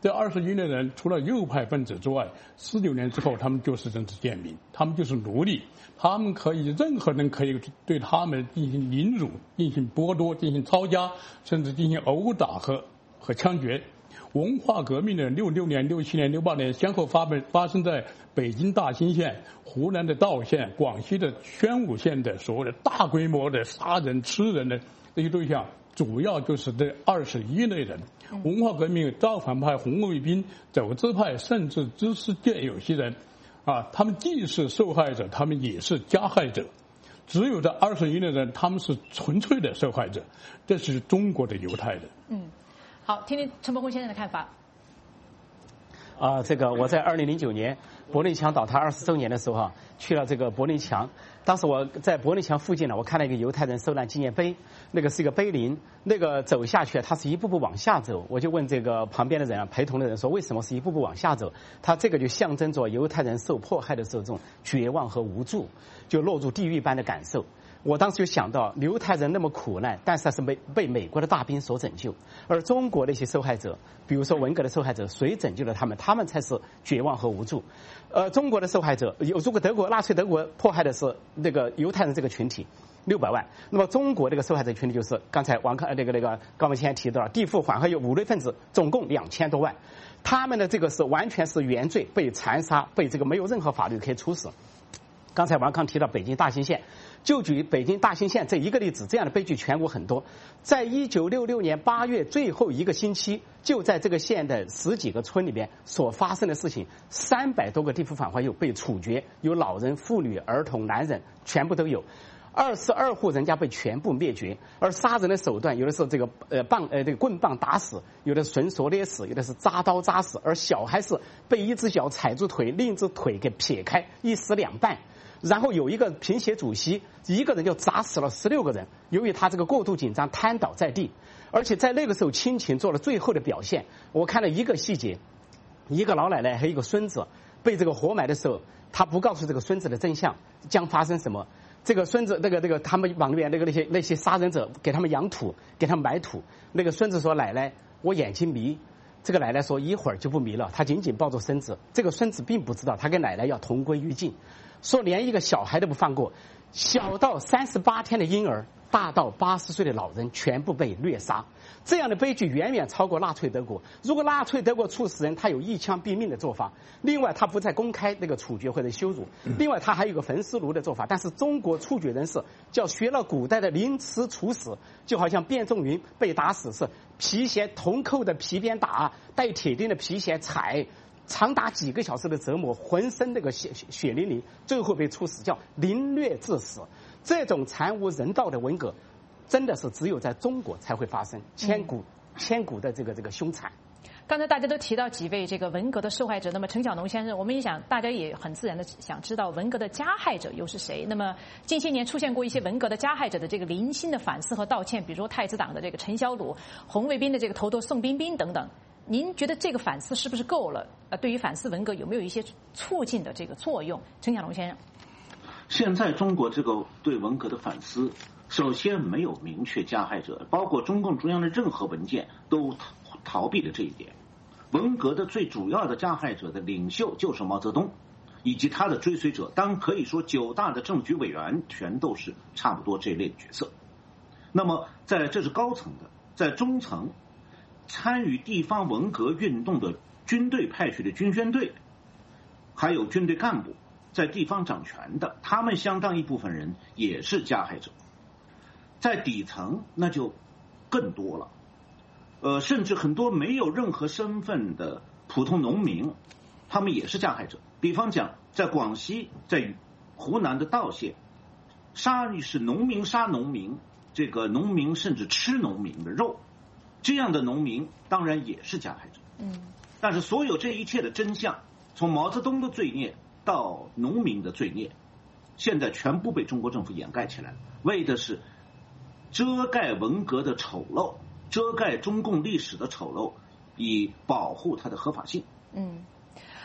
这二十一类人除了右派分子之外，四九年之后他们就是政治贱民，他们就是奴隶，他们可以任何人可以对他们进行凌辱、进行剥夺、进行抄家，甚至进行殴打和和枪决。文化革命的六六年、六七年、六八年先后发生发生在北京大兴县、湖南的道县、广西的宣武县的所谓的大规模的杀人、吃人的这些对象，主要就是这二十一类人。文化革命造反派、红卫兵、走资派，甚至知识界有些人，啊，他们既是受害者，他们也是加害者。只有这二十一类人，他们是纯粹的受害者，这是中国的犹太人。 嗯。好，听听陈伯宏先生的看法。 啊、呃，这个我在二零零九年柏林墙倒塌二十周年的时候啊，去了这个柏林墙。当时我在柏林墙附近呢，我看到一个犹太人受难纪念碑，那个是一个碑林，那个走下去，它是一步步往下走。我就问这个旁边的人啊，陪同的人说，为什么是一步步往下走？他这个就象征着犹太人受迫害的时候这种绝望和无助，就落入地狱般的感受。我当时就想到，犹太人那么苦难，但是他是被被美国的大兵所拯救，而中国的一些受害者，比如说文革的受害者，谁拯救了他们？他们才是绝望和无助。呃，中国的受害者，有如果德国纳粹德国迫害的是那个犹太人这个群体六百万，那么中国这个受害者群体就是刚才王康那个那个高文先提到了地富缓和有五类分子，总共两千多万，他们的这个是完全是原罪，被残杀，被这个没有任何法律可以处死。刚才王康提到北京大兴县，就举北京大兴县这一个例子，这样的悲剧全国很多。在一九六六年八月最后一个星期，就在这个县的十几个村里边所发生的事情，三百多个地富反坏右被处决，有老人、妇女、儿童、男人，全部都有。二十二户人家被全部灭绝，而杀人的手段有的是这个呃棒呃这个棍棒打死，有的是绳索勒死，有的是扎刀扎死，而小孩是被一只脚踩住腿，另一只腿给撇开，一死两半。然后有一个贫协主席，一个人就砸死了十六个人，由于他这个过度紧张瘫倒在地，而且在那个时候亲情做了最后的表现。我看了一个细节，一个老奶奶和一个孙子被这个活埋的时候，他不告诉这个孙子的真相将发生什么。这个孙子那个那个他们往里面那个那些那些杀人者给他们养土，给他们埋土。那个孙子说：“奶奶，我眼睛迷。”这个奶奶说：“一会儿就不迷了。”他紧紧抱住孙子。这个孙子并不知道，他跟奶奶要同归于尽，说连一个小孩都不放过，小到三十八天的婴儿，大到八十岁的老人，全部被虐杀。这样的悲剧远远超过纳粹德国。如果纳粹德国处死人，他有一枪毙命的做法，另外他不再公开那个处决或者羞辱，另外他还有个焚尸炉的做法。但是中国处决人是叫学了古代的凌迟处死，就好像卞仲云被打死是皮鞋铜扣的皮鞭打，带铁钉的皮鞋踩，长达几个小时的折磨，浑身那个血血淋淋，最后被处死，叫凌虐致死。这种惨无人道的文革，真的是只有在中国才会发生，千古千古的这个这个凶残。 刚才大家都提到几位这个文革的受害者，那么陈晓农先生，我们也想大家也很自然的想知道文革的加害者又是谁。那么近些年出现过一些文革的加害者的这个零星的反思和道歉，比如说太子党的这个陈小鲁、红卫兵的这个头头宋彬彬等等。您觉得这个反思是不是够了？呃，对于反思文革有没有一些促进的这个作用？陈晓农先生， 现在中国这个对文革的反思，首先没有明确加害者，包括中共中央的任何文件都逃避了这一点。文革的最主要的加害者的领袖就是毛泽东，以及他的追随者。当然可以说九大的政局委员全都是差不多这类的角色。那么在这是高层的，在中层参与地方文革运动的军队派去的军宣队，还有军队干部在地方掌权的，他们相当一部分人也是加害者。在底层那就更多了，呃，甚至很多没有任何身份的普通农民，他们也是加害者。比方讲，在广西，在湖南的道县，杀是农民杀农民，这个农民甚至吃农民的肉，这样的农民当然也是加害者。 嗯， 但是所有这一切的真相，从毛泽东的罪孽到农民的罪孽，现在全部被中国政府掩盖起来了，为的是遮盖文革的丑陋，遮盖中共历史的丑陋，以保护它的合法性。 嗯，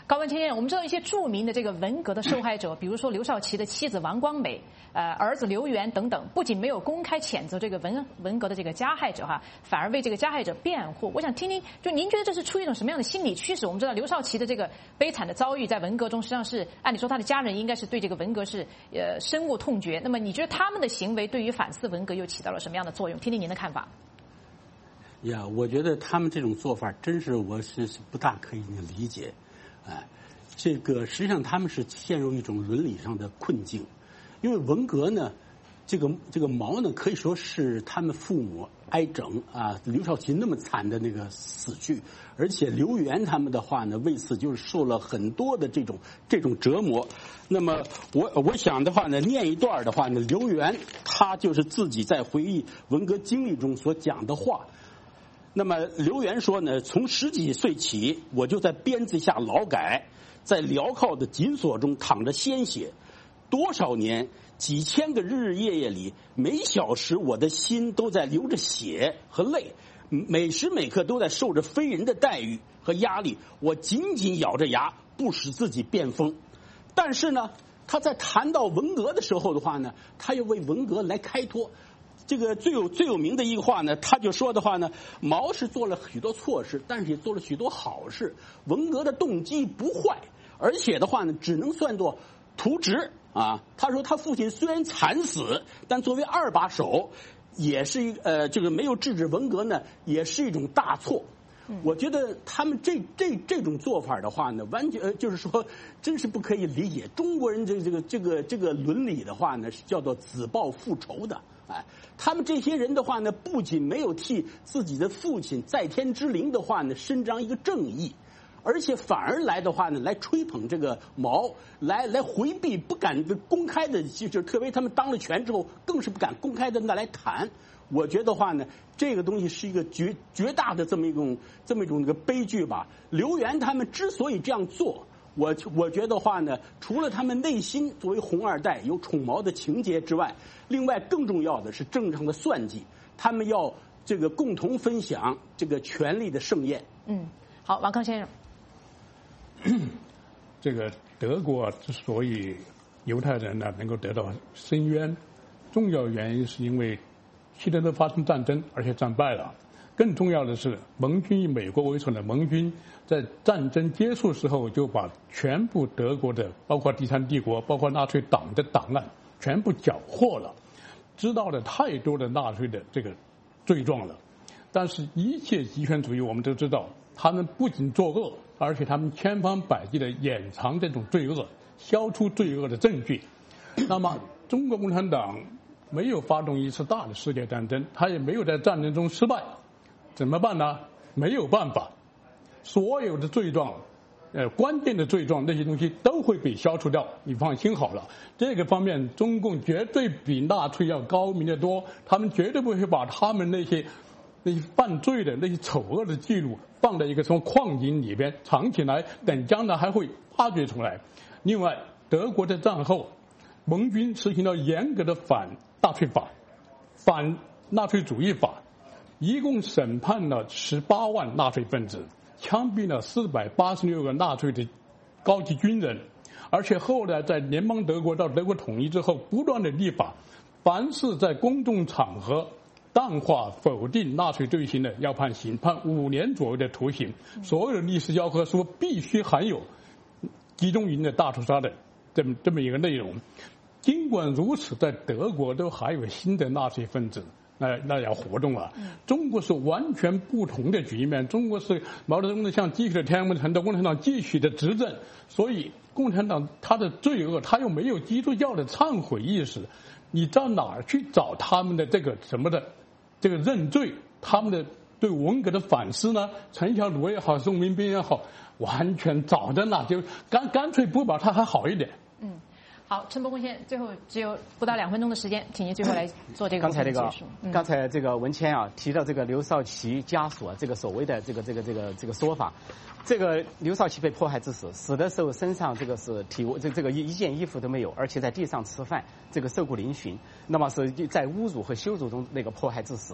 高文谦先生，我们知道一些著名的这个文革的受害者，比如说刘少奇的妻子王光美，呃，儿子刘源等等，不仅没有公开谴责这个文文革的这个加害者哈，反而为这个加害者辩护。我想听听，就您觉得这是出于一种什么样的心理驱使？我们知道刘少奇的这个悲惨的遭遇，在文革中实际上是按理说他的家人应该是对这个文革是呃深恶痛绝。那么你觉得他们的行为对于反思文革又起到了什么样的作用？听听您的看法。 呀，我觉得他们这种做法真是我是不大可以理解。哎，这个实际上他们是陷入一种伦理上的困境，因为文革呢，这个这个毛呢可以说是他们父母挨整啊，刘少奇那么惨的那个死去，而且刘源他们的话呢，为此就是受了很多的这种这种折磨。那么我我想的话呢，念一段的话呢，刘源他就是自己在回忆文革经历中所讲的话。那么刘源说呢，从十几岁起，我就在鞭子下劳改，在镣铐的紧锁中淌着鲜血，多少年，几千个日日夜夜里，每小时我的心都在流着血和泪，每时每刻都在受着非人的待遇和压力。我紧紧咬着牙，不使自己变疯。但是呢，他在谈到文革的时候的话呢，他又为文革来开脱。这个最有最有名的一个话呢，他就说的话呢，毛是做了许多错事，但是也做了许多好事。文革的动机不坏，而且的话呢，只能算作图纸啊。他说他父亲虽然惨死，但作为二把手，也是一呃这个没有制止文革呢，也是一种大错。我觉得他们这这这种做法的话呢，完全呃就是说，真是不可以理解。中国人这这个这个这个伦理的话呢，是叫做子报父仇的。哎，他们这些人的话呢，不仅没有替自己的父亲在天之灵的话呢伸张一个正义，而且反而来的话呢，来吹捧这个毛，来来回避，不敢公开的，就是特别他们当了权之后，更是不敢公开的那来谈。我觉得话呢，这个东西是一个绝绝大的这么一种这么一种那个悲剧吧。刘源他们之所以这样做，我我觉得话呢，除了他们内心作为红二代有宠毛的情节之外，另外更重要的是政治上的算计，他们要这个共同分享这个权力的盛宴。 嗯，好，王康先生， 这个德国之所以犹太人呢能够得到伸冤，重要原因是因为希特勒发生战争，而且战败了。更重要的是，盟军以美国为首的盟军在战争结束时候就把全部德国的，包括第三帝国，包括纳粹党的档案全部缴获了，知道了太多的纳粹的这个罪状了。但是，一切极权主义我们都知道，他们不仅作恶，而且他们千方百计的掩藏这种罪恶，消除罪恶的证据。那么，中国共产党没有发动一次大的世界战争，他也没有在战争中失败。怎么办呢？没有办法，所有的罪状，呃，关键的罪状那些东西都会被消除掉。你放心好了，这个方面中共绝对比纳粹要高明得多。他们绝对不会把他们那些那些犯罪的那些丑恶的记录放在一个什么矿井里边藏起来，等将来还会发掘出来。另外，德国在战后，盟军实行了严格的反纳粹法、反纳粹主义法。一共审判了十八万纳粹分子，枪毙了四百八十六个纳粹的高级军人，而且后来在联邦德国到德国统一之后，不断的立法，凡是在公众场合淡化否定纳粹罪行的，要判刑，判五年左右的徒刑。所有的历史教科书必须含有集中营的大屠杀的这么这么一个内容。尽管如此，在德国都还有新的纳粹分子。那那要活动了。中国是完全不同的局面。中国是毛泽东的像继续的天安门城，共产党继续的执政，所以共产党他的罪恶，他又没有基督教的忏悔意识，你到哪儿去找他们的这个什么的这个认罪，他们的对文革的反思呢？陈小鲁也好，宋民兵也好，完全找着了，就干干脆不把他还好一点。 嗯。好，陈伯公先生，最后只有不到两分钟的时间，请您最后来做这个刚才这个、 嗯、 刚才这个文谦啊提到这个刘少奇家属啊这个所谓的这个这个这个这个说法，这个刘少奇被迫害致死，死的时候身上这个是体这这个一一件衣服都没有，而且在地上吃饭，这个瘦骨嶙峋，那么是在侮辱和羞辱中那个迫害致死。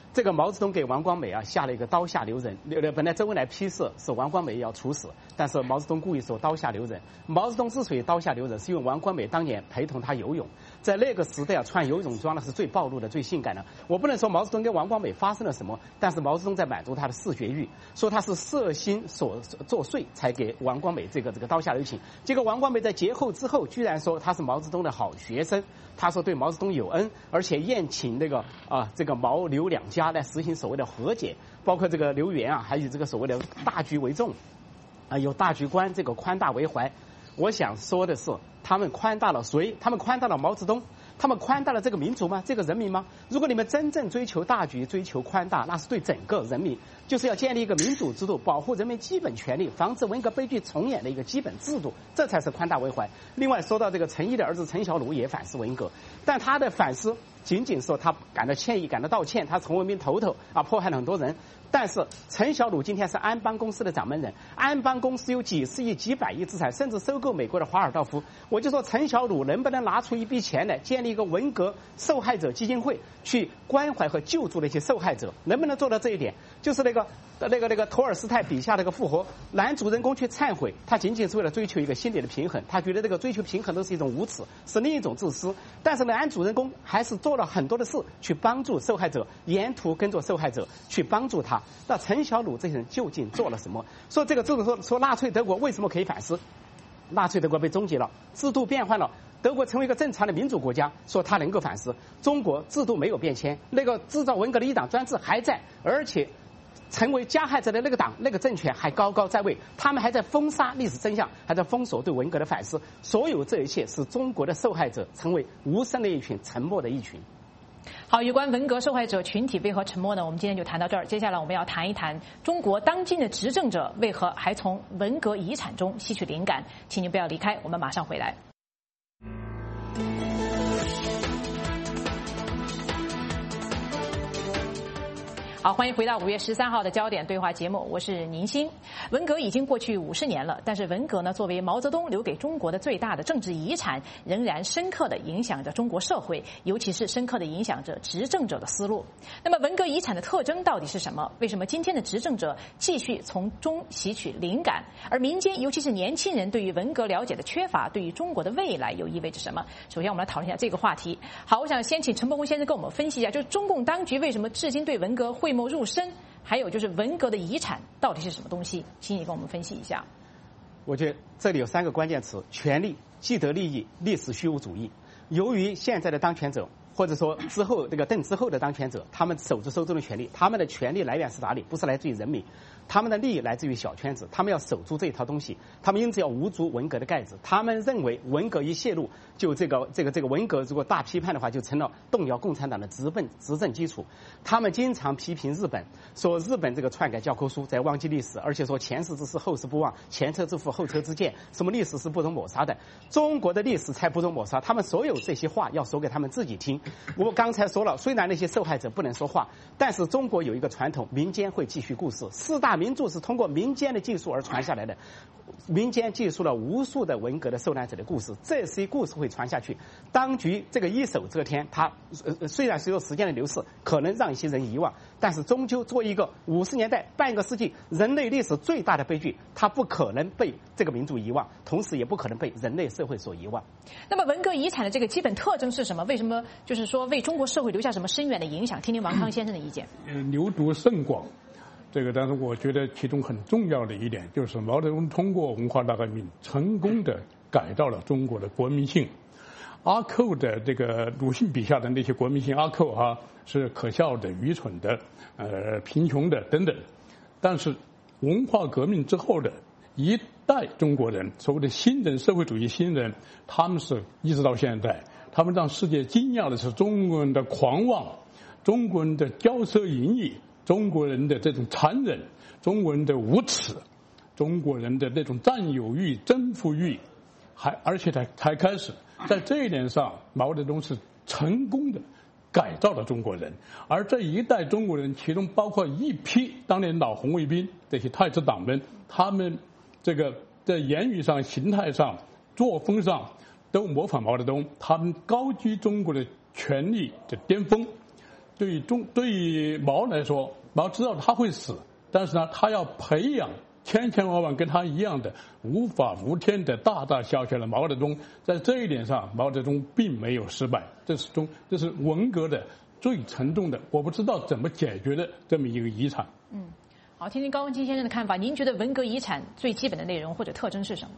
这个毛泽东给王光美啊下了一个刀下留人，本来周恩来批示是王光美要处死，但是毛泽东故意说刀下留人。毛泽东之所以刀下留人，是因为王光美当年陪同他游泳，在那个时代啊，穿游泳装呢是最暴露的、最性感的。我不能说毛泽东跟王光美发生了什么，但是毛泽东在满足他的视觉欲，说他是色心所作祟才给王光美这个这个刀下留情。结果王光美在节后之后，居然说他是毛泽东的好学生，他说对毛泽东有恩，而且宴请那个啊这个毛刘两家来实行所谓的和解，包括这个刘源啊，还有这个所谓的大局为重，啊有大局观，这个宽大为怀。我想说的是，他们宽大了谁？他们宽大了毛泽东，他们宽大了这个民族吗？这个人民吗？如果你们真正追求大局、追求宽大，那是对整个人民，就是要建立一个民主制度，保护人民基本权利，防止文革悲剧重演的一个基本制度，这才是宽大为怀。另外，说到这个陈毅的儿子陈小鲁也反思文革，但他的反思仅仅说他感到歉意、感到道歉，他陈文明头头啊，迫害了很多人。但是陈小鲁今天是安邦公司的掌门人，安邦公司有几十亿、几百亿资产，甚至收购美国的华尔道夫。我就说陈小鲁能不能拿出一笔钱来建立一个文革受害者基金会，去关怀和救助那些受害者，能不能做到这一点？就是那个那个那个托尔斯泰笔下那个复活男主人公去忏悔，他仅仅是为了追求一个心理的平衡，他觉得这个追求平衡都是一种无耻，是另一种自私。但是男主人公还是做了很多的事去帮助受害者，沿途跟着受害者去帮助他。那陈小鲁这些人究竟做了什么？说这个这个说说纳粹德国为什么可以反思？纳粹德国被终结了，制度变换了，德国成为一个正常的民主国家，说他能够反思。中国制度没有变迁，那个制造文革的一党专制还在，而且成为加害者的那个党、那个政权还高高在位，他们还在封杀历史真相，还在封锁对文革的反思。所有这一切使中国的受害者成为无声的一群、沉默的一群。 好，有关文革受害者群体为何沉默呢？我们今天就谈到这儿。接下来我们要谈一谈中国当今的执政者为何还从文革遗产中吸取灵感。请您不要离开，我们马上回来。好，欢迎回到五月十三号的焦点对话节目，我是宁欣。文革已经过去五十年了，但是文革呢，作为毛泽东留给中国的最大的政治遗产，仍然深刻地影响着中国社会，尤其是深刻地影响着执政者的思路。那么，文革遗产的特征到底是什么？为什么今天的执政者继续从中吸取灵感？而民间，尤其是年轻人对于文革了解的缺乏，对于中国的未来又意味着什么？首先，我们来讨论一下这个话题。好，我想先请陈伯公先生跟我们分析一下，就是中共当局为什么至今对文革讳莫入深，还有就是文革的遗产到底是什么东西，请你跟我们分析一下。 我觉得这里有三个关键词：权力、既得利益、历史虚无主义。由于现在的当权者，或者说之后这个邓之后的当权者，他们手中手中的权力，他们的权力来源是哪里？不是来自于人民，他们的利益来自于小圈子，他们要守住这一套东西，他们因此要捂住文革的盖子。他们认为文革一泄露，就这个这个这个文革如果大批判的话，就成了动摇共产党的执政执政基础。他们经常批评日本，说日本这个篡改教科书在忘记历史，而且说前世之事后世不忘，前车之覆后车之鉴，什么历史是不容抹杀的，中国的历史才不容抹杀。他们所有这些话要说给他们自己听。我刚才说了，虽然那些受害者不能说话，但是中国有一个传统，民间会继续故事。四大名著是通过民间的技术而传下来的，民间记述了无数的文革的受难者的故事，这些故事会传下去。当局这个一手遮天，它呃虽然随着时间的流逝，可能让一些人遗忘，但是终究做一个五十年代半个世纪人类历史最大的悲剧，它不可能被这个民族遗忘，同时也不可能被人类社会所遗忘。 那么文革遗产的这个基本特征是什么？为什么就是说为中国社会留下什么深远的影响？听听王康先生的意见。 呃，流毒甚广。这个，但是我觉得其中很重要的一点就是毛泽东通过文化大革命成功的改造了中国的国民性。阿寇的这个鲁迅笔下的那些国民性，阿寇哈、啊、是可笑的、愚蠢的、呃贫穷的等等。但是文化革命之后的一代中国人，所谓的新人，社会主义新人，他们是一直到现在，他们让世界惊讶的是中国人的狂妄，中国人的骄奢淫逸，中国人的这种残忍，中国人的无耻，中国人的那种占有欲、征服欲，还而且才才开始，在这一点上，毛泽东是成功的改造了中国人。而这一代中国人，其中包括一批当年老红卫兵这些太子党们，他们这个在言语上、形态上、作风上都模仿毛泽东，他们高居中国的权力的巅峰。 对于中对于毛来说，毛知道他会死，但是呢，他要培养千千万万跟他一样的无法无天的大大小小的毛泽东，在这一点上，毛泽东并没有失败。这是中这是文革的最沉重的，我不知道怎么解决的这么一个遗产。 嗯，好，听听高文基先生的看法。您觉得文革遗产最基本的内容或者特征是什么？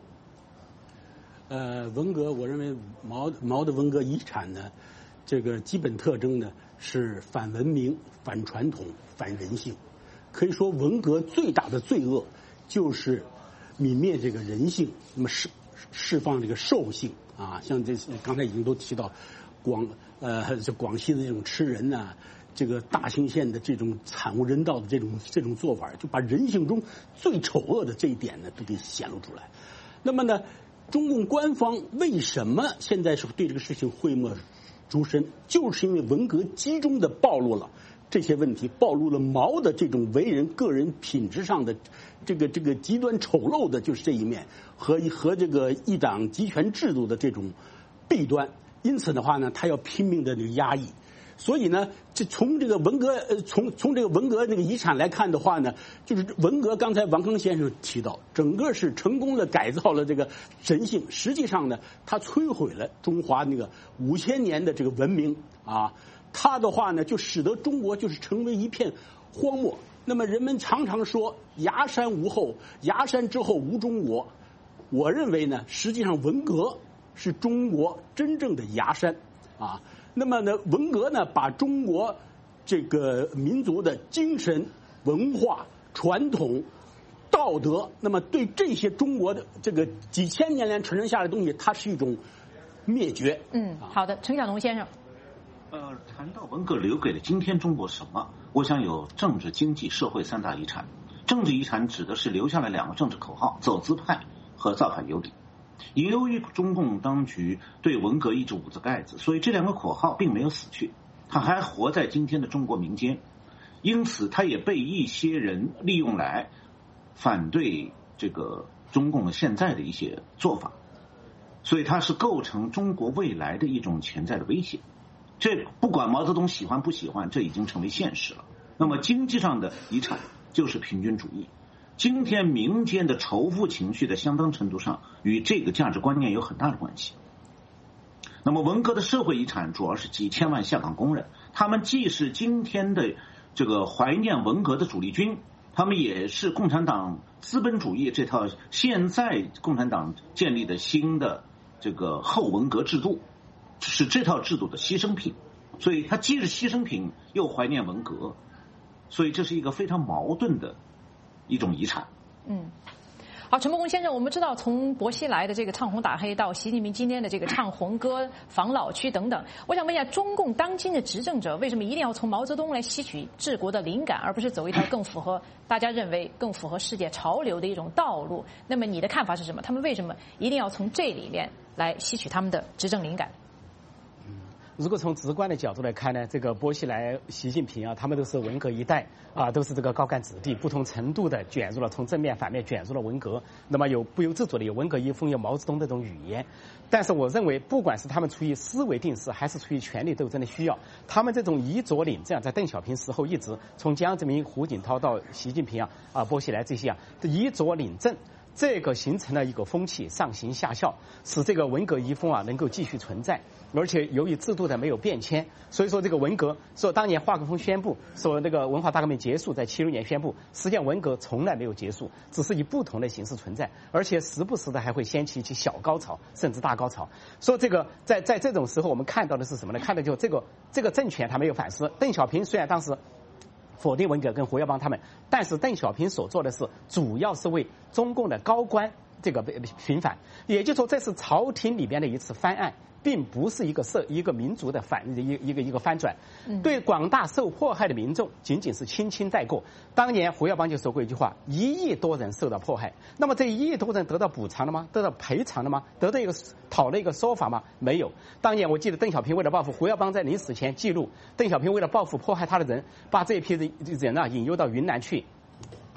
呃，文革，我认为毛毛的文革遗产呢，这个基本特征呢是反文明、反传统、反人性。可以说，文革最大的罪恶就是泯灭这个人性，那么释释放这个兽性啊，像这刚才已经都提到广呃这广西的这种吃人呐、啊，这个大兴县的这种惨无人道的这种这种做法，就把人性中最丑恶的这一点呢都给显露出来。那么呢，中共官方为什么现在是对这个事情讳莫如深，就是因为文革集中的暴露了这些问题，暴露了毛的这种为人个人品质上的这个这个极端丑陋的，就是这一面和和这个一党集权制度的这种弊端。因此的话呢，他要拼命的这个压抑。所以呢，这从这个文革呃从从这个文革这个遗产来看的话呢，就是文革刚才王庚先生提到，整个是成功的改造了这个人性，实际上呢，它摧毁了中华那个五千年的这个文明啊。它的话呢，就使得中国就是成为一片荒漠。那么人们常常说崖山无后，崖山之后无中国。我认为呢，实际上文革是中国真正的崖山啊。那么呢，文革呢，把中国这个民族的精神、文化、传统、道德，那么对这些中国的这个几千年来传承下来的东西，它是一种灭绝。 嗯，好的，陈小龙先生。 呃，谈到文革留给了今天中国什么？我想有政治、经济、社会三大遗产。政治遗产指的是留下了两个政治口号：走资派和造反有理。也由于中共当局对文革一直捂着盖子，所以这两个口号并没有死去，它还活在今天的中国民间。因此，它也被一些人利用来反对这个中共的现在的一些做法，所以它是构成中国未来的一种潜在的威胁。这不管毛泽东喜欢不喜欢，这已经成为现实了。那么经济上的遗产就是平均主义。今天民间的仇富情绪在相当程度上与这个价值观念有很大的关系。那么文革的社会遗产主要是几千万下岗工人，他们既是今天的这个怀念文革的主力军，他们也是共产党资本主义这套现在共产党建立的新的这个后文革制度，是这套制度的牺牲品。所以他既是牺牲品又怀念文革，所以这是一个非常矛盾的一种遗产。 嗯，好，陈伯公先生，我们知道从薄熙来的这个唱红打黑到习近平今天的这个唱红歌、防老区等等，我想问一下，中共当今的执政者为什么一定要从毛泽东来吸取治国的灵感，而不是走一条更符合大家认为更符合世界潮流的一种道路？那么你的看法是什么？他们为什么一定要从这里面来吸取他们的执政灵感？ 如果从直观的角度来看呢，这个薄熙来、习近平啊，他们都是文革一代啊，都是这个高干子弟，不同程度的卷入了从正面反面卷入了文革。那么有不由自主的有文革遗风，有毛泽东的这种语言。但是我认为，不管是他们出于思维定势，还是出于权力斗争的需要，他们这种以左领政，在邓小平时候一直从江泽民、胡锦涛到习近平啊啊薄熙来这些啊，以左领政。这个形成了一个风气，上行下效，使这个文革遗风啊能够继续存在。而且由于制度的没有变迁，所以说这个文革说当年华国锋宣布说那个文化大革命结束，在七六年宣布，实际上文革从来没有结束，只是以不同的形式存在，而且时不时的还会掀起一起小高潮，甚至大高潮。所以这个在在这种时候，我们看到的是什么呢？看到就这个这个政权他没有反思。邓小平虽然当时否定文革跟胡耀邦他们，但是邓小平所做的事主要是为中共的高官这个平反，也就是说这是朝廷里边的一次翻案，并不是一个社一个民族的反一一个一个翻转，对广大受迫害的民众仅仅是轻轻带过。当年胡耀邦就说过一句话：一亿多人受到迫害，那么这一亿多人得到补偿了吗？得到赔偿了吗？得到一个讨了一个说法吗？没有。当年我记得邓小平为了报复胡耀邦，在临死前记录，邓小平为了报复迫害他的人，把这一批人人啊引诱到云南去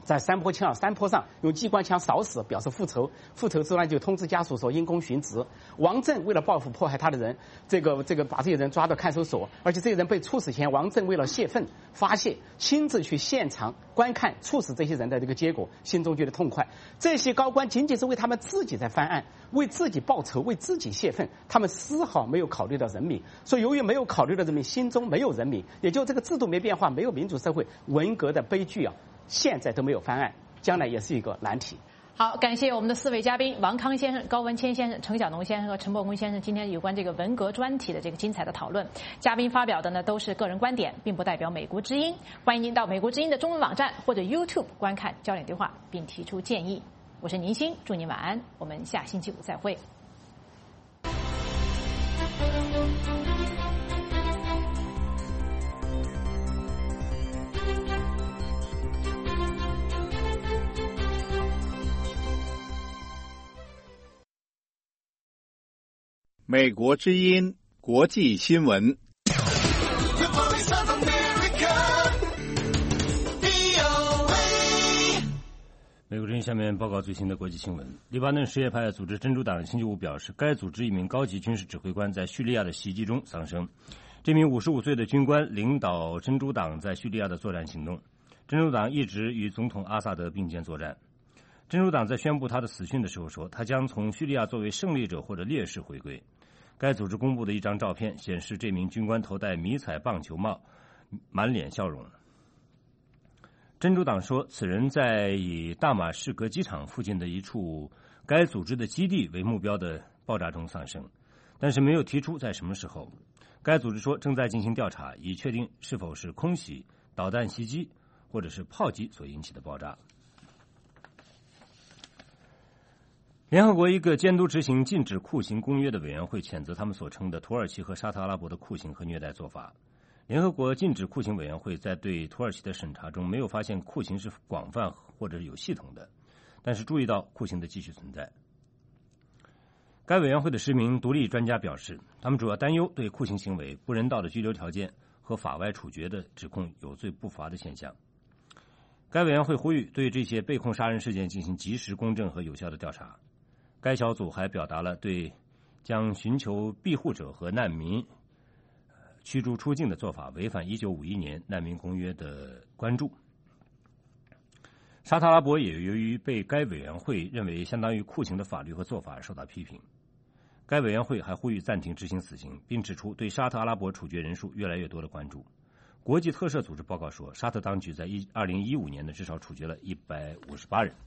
在山坡枪山坡上用机关枪扫死，表示复仇。复仇之后就通知家属说因公殉职。王震为了报复迫害他的人，这个这个把这些人抓到看守所，而且这些人被处死前，王震为了泄愤发泄，亲自去现场观看处死这些人的这个结果，心中觉得痛快。这些高官仅仅是为他们自己在翻案，为自己报仇，为自己泄愤，他们丝毫没有考虑到人民。所以由于没有考虑到人民，心中没有人民，也就这个制度没变化，没有民主社会，文革的悲剧啊，现在都没有翻案，将来也是一个难题。 好，感谢我们的四位嘉宾王康先生、高文谦先生、程晓农先生和陈伯公先生今天有关这个文革专题的这个精彩的讨论。嘉宾发表的呢都是个人观点，并不代表美国之音。欢迎您到美国之音的中文网站或者 YouTube 观看焦点对话，并提出建议。我是宁欣，祝您晚安，我们下星期五再会。 美国之音国际新闻。 美国之音下面报告最新的国际新闻。黎巴嫩什叶派组织真主党星期五表示，该组织一名高级军事指挥官在叙利亚的袭击中丧生。这名五十五岁的军官领导真主党在叙利亚的作战行动。真主党一直与总统阿萨德并肩作战。真主党在宣布他的死讯的时候说，他将从叙利亚作为胜利者或者烈士回归。该组织公布的一张照片显示，这名军官头戴迷彩棒球帽，满脸笑容。真主党说，此人在以大马士革机场附近的一处该组织的基地为目标的爆炸中丧生，但是没有提出在什么时候。该组织说正在进行调查，以确定是否是空袭、导弹袭击或者是炮击所引起的爆炸。联合国一个监督执行禁止酷刑公约的委员会谴责他们所称的土耳其和沙特阿拉伯的酷刑和虐待做法。联合国禁止酷刑委员会在对土耳其的审查中没有发现酷刑是广泛或者有系统的，但是注意到酷刑的继续存在。该委员会的十名独立专家表示，他们主要担忧对酷刑行为、不人道的拘留条件和法外处决的指控有罪不罚的现象。该委员会呼吁对这些被控杀人事件进行及时、公正和有效的调查。该小组还表达了对将寻求庇护者和难民驱逐出境的做法违反一九五一年难民公约的关注。沙特阿拉伯也由于被该委员会认为相当于酷刑的法律和做法而受到批评。该委员会还呼吁暂停执行死刑，并指出对沙特阿拉伯处决人数越来越多的关注。国际特赦组织报告说，沙特当局在二零一五年呢至少处决了一百五十八人。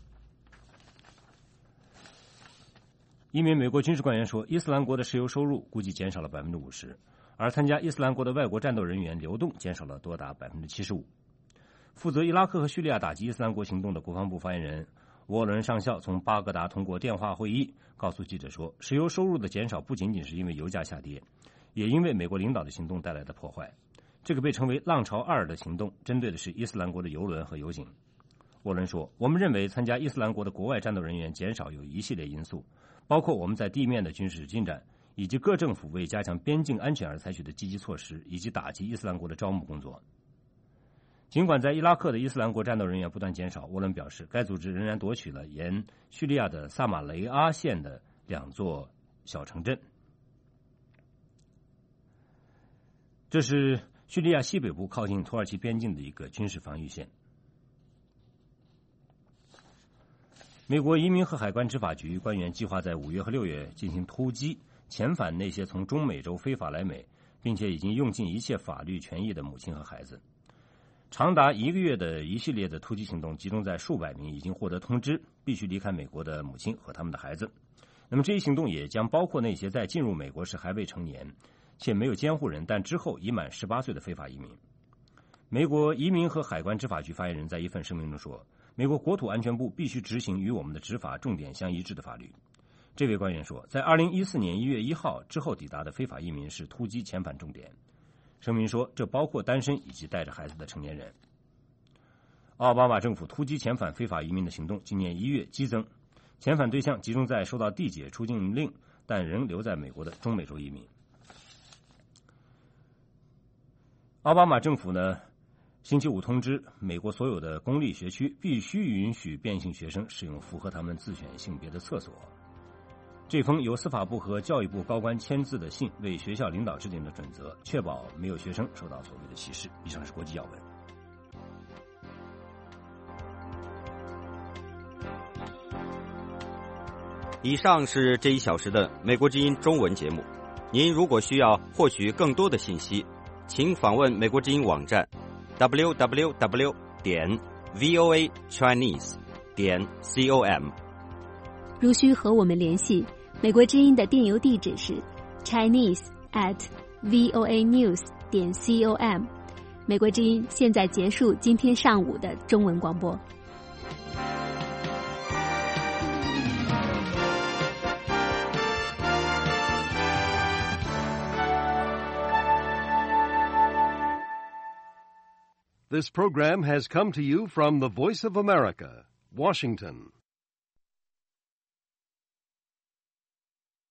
一名美国军事官员说，伊斯兰国的石油收入估计减少了百分之五十，而参加伊斯兰国的外国战斗人员流动减少了多达百分之七十五。负责伊拉克和叙利亚打击伊斯兰国行动的国防部发言人沃伦上校从巴格达通过电话会议告诉记者说，石油收入的减少不仅仅是因为油价下跌，也因为美国领导的行动带来的破坏。这个被称为浪潮二的行动针对的是伊斯兰国的油轮和油井。沃伦说，我们认为参加伊斯兰国的国外战斗人员减少有一系列因素，包括我们在地面的军事进展，以及各政府为加强边境安全而采取的积极措施，以及打击伊斯兰国的招募工作。尽管在伊拉克的伊斯兰国战斗人员不断减少，沃伦表示，该组织仍然夺取了沿叙利亚的萨马雷阿县的两座小城镇。这是叙利亚西北部靠近土耳其边境的一个军事防御线。美国移民和海关执法局官员计划在五月和六月进行突击，遣返那些从中美洲非法来美，并且已经用尽一切法律权益的母亲和孩子。长达一个月的一系列的突击行动集中在数百名已经获得通知必须离开美国的母亲和他们的孩子。那么这一行动也将包括那些在进入美国时还未成年且没有监护人，但之后已满十八岁的非法移民。美国移民和海关执法局发言人在一份声明中说，美国国土安全部必须执行与我们的执法重点相一致的法律。这位官员说，在二零一四年一月一号之后抵达的非法移民是突击遣返重点。声明说，这包括单身以及带着孩子的成年人。奥巴马政府突击遣返非法移民的行动今年一月激增，遣返对象集中在受到递解出境令但仍留在美国的中美洲移民。奥巴马政府呢， 星期五通知，美国所有的公立学区必须允许变性学生使用符合他们自选性别的厕所。这封由司法部和教育部高官签字的信为学校领导制定了准则，确保没有学生受到所谓的歧视。以上是国际要闻。 以上是这一小时的美国之音中文节目。您如果需要获取更多的信息，请访问美国之音网站 double-u double-u double-u 点 v o a chinese 点 com。 如需和我们联系，美国之音的电邮地址是 chinese at voa news 点 com。美国之音现在结束今天上午的中文广播。 This program has come to you from the Voice of America, Washington.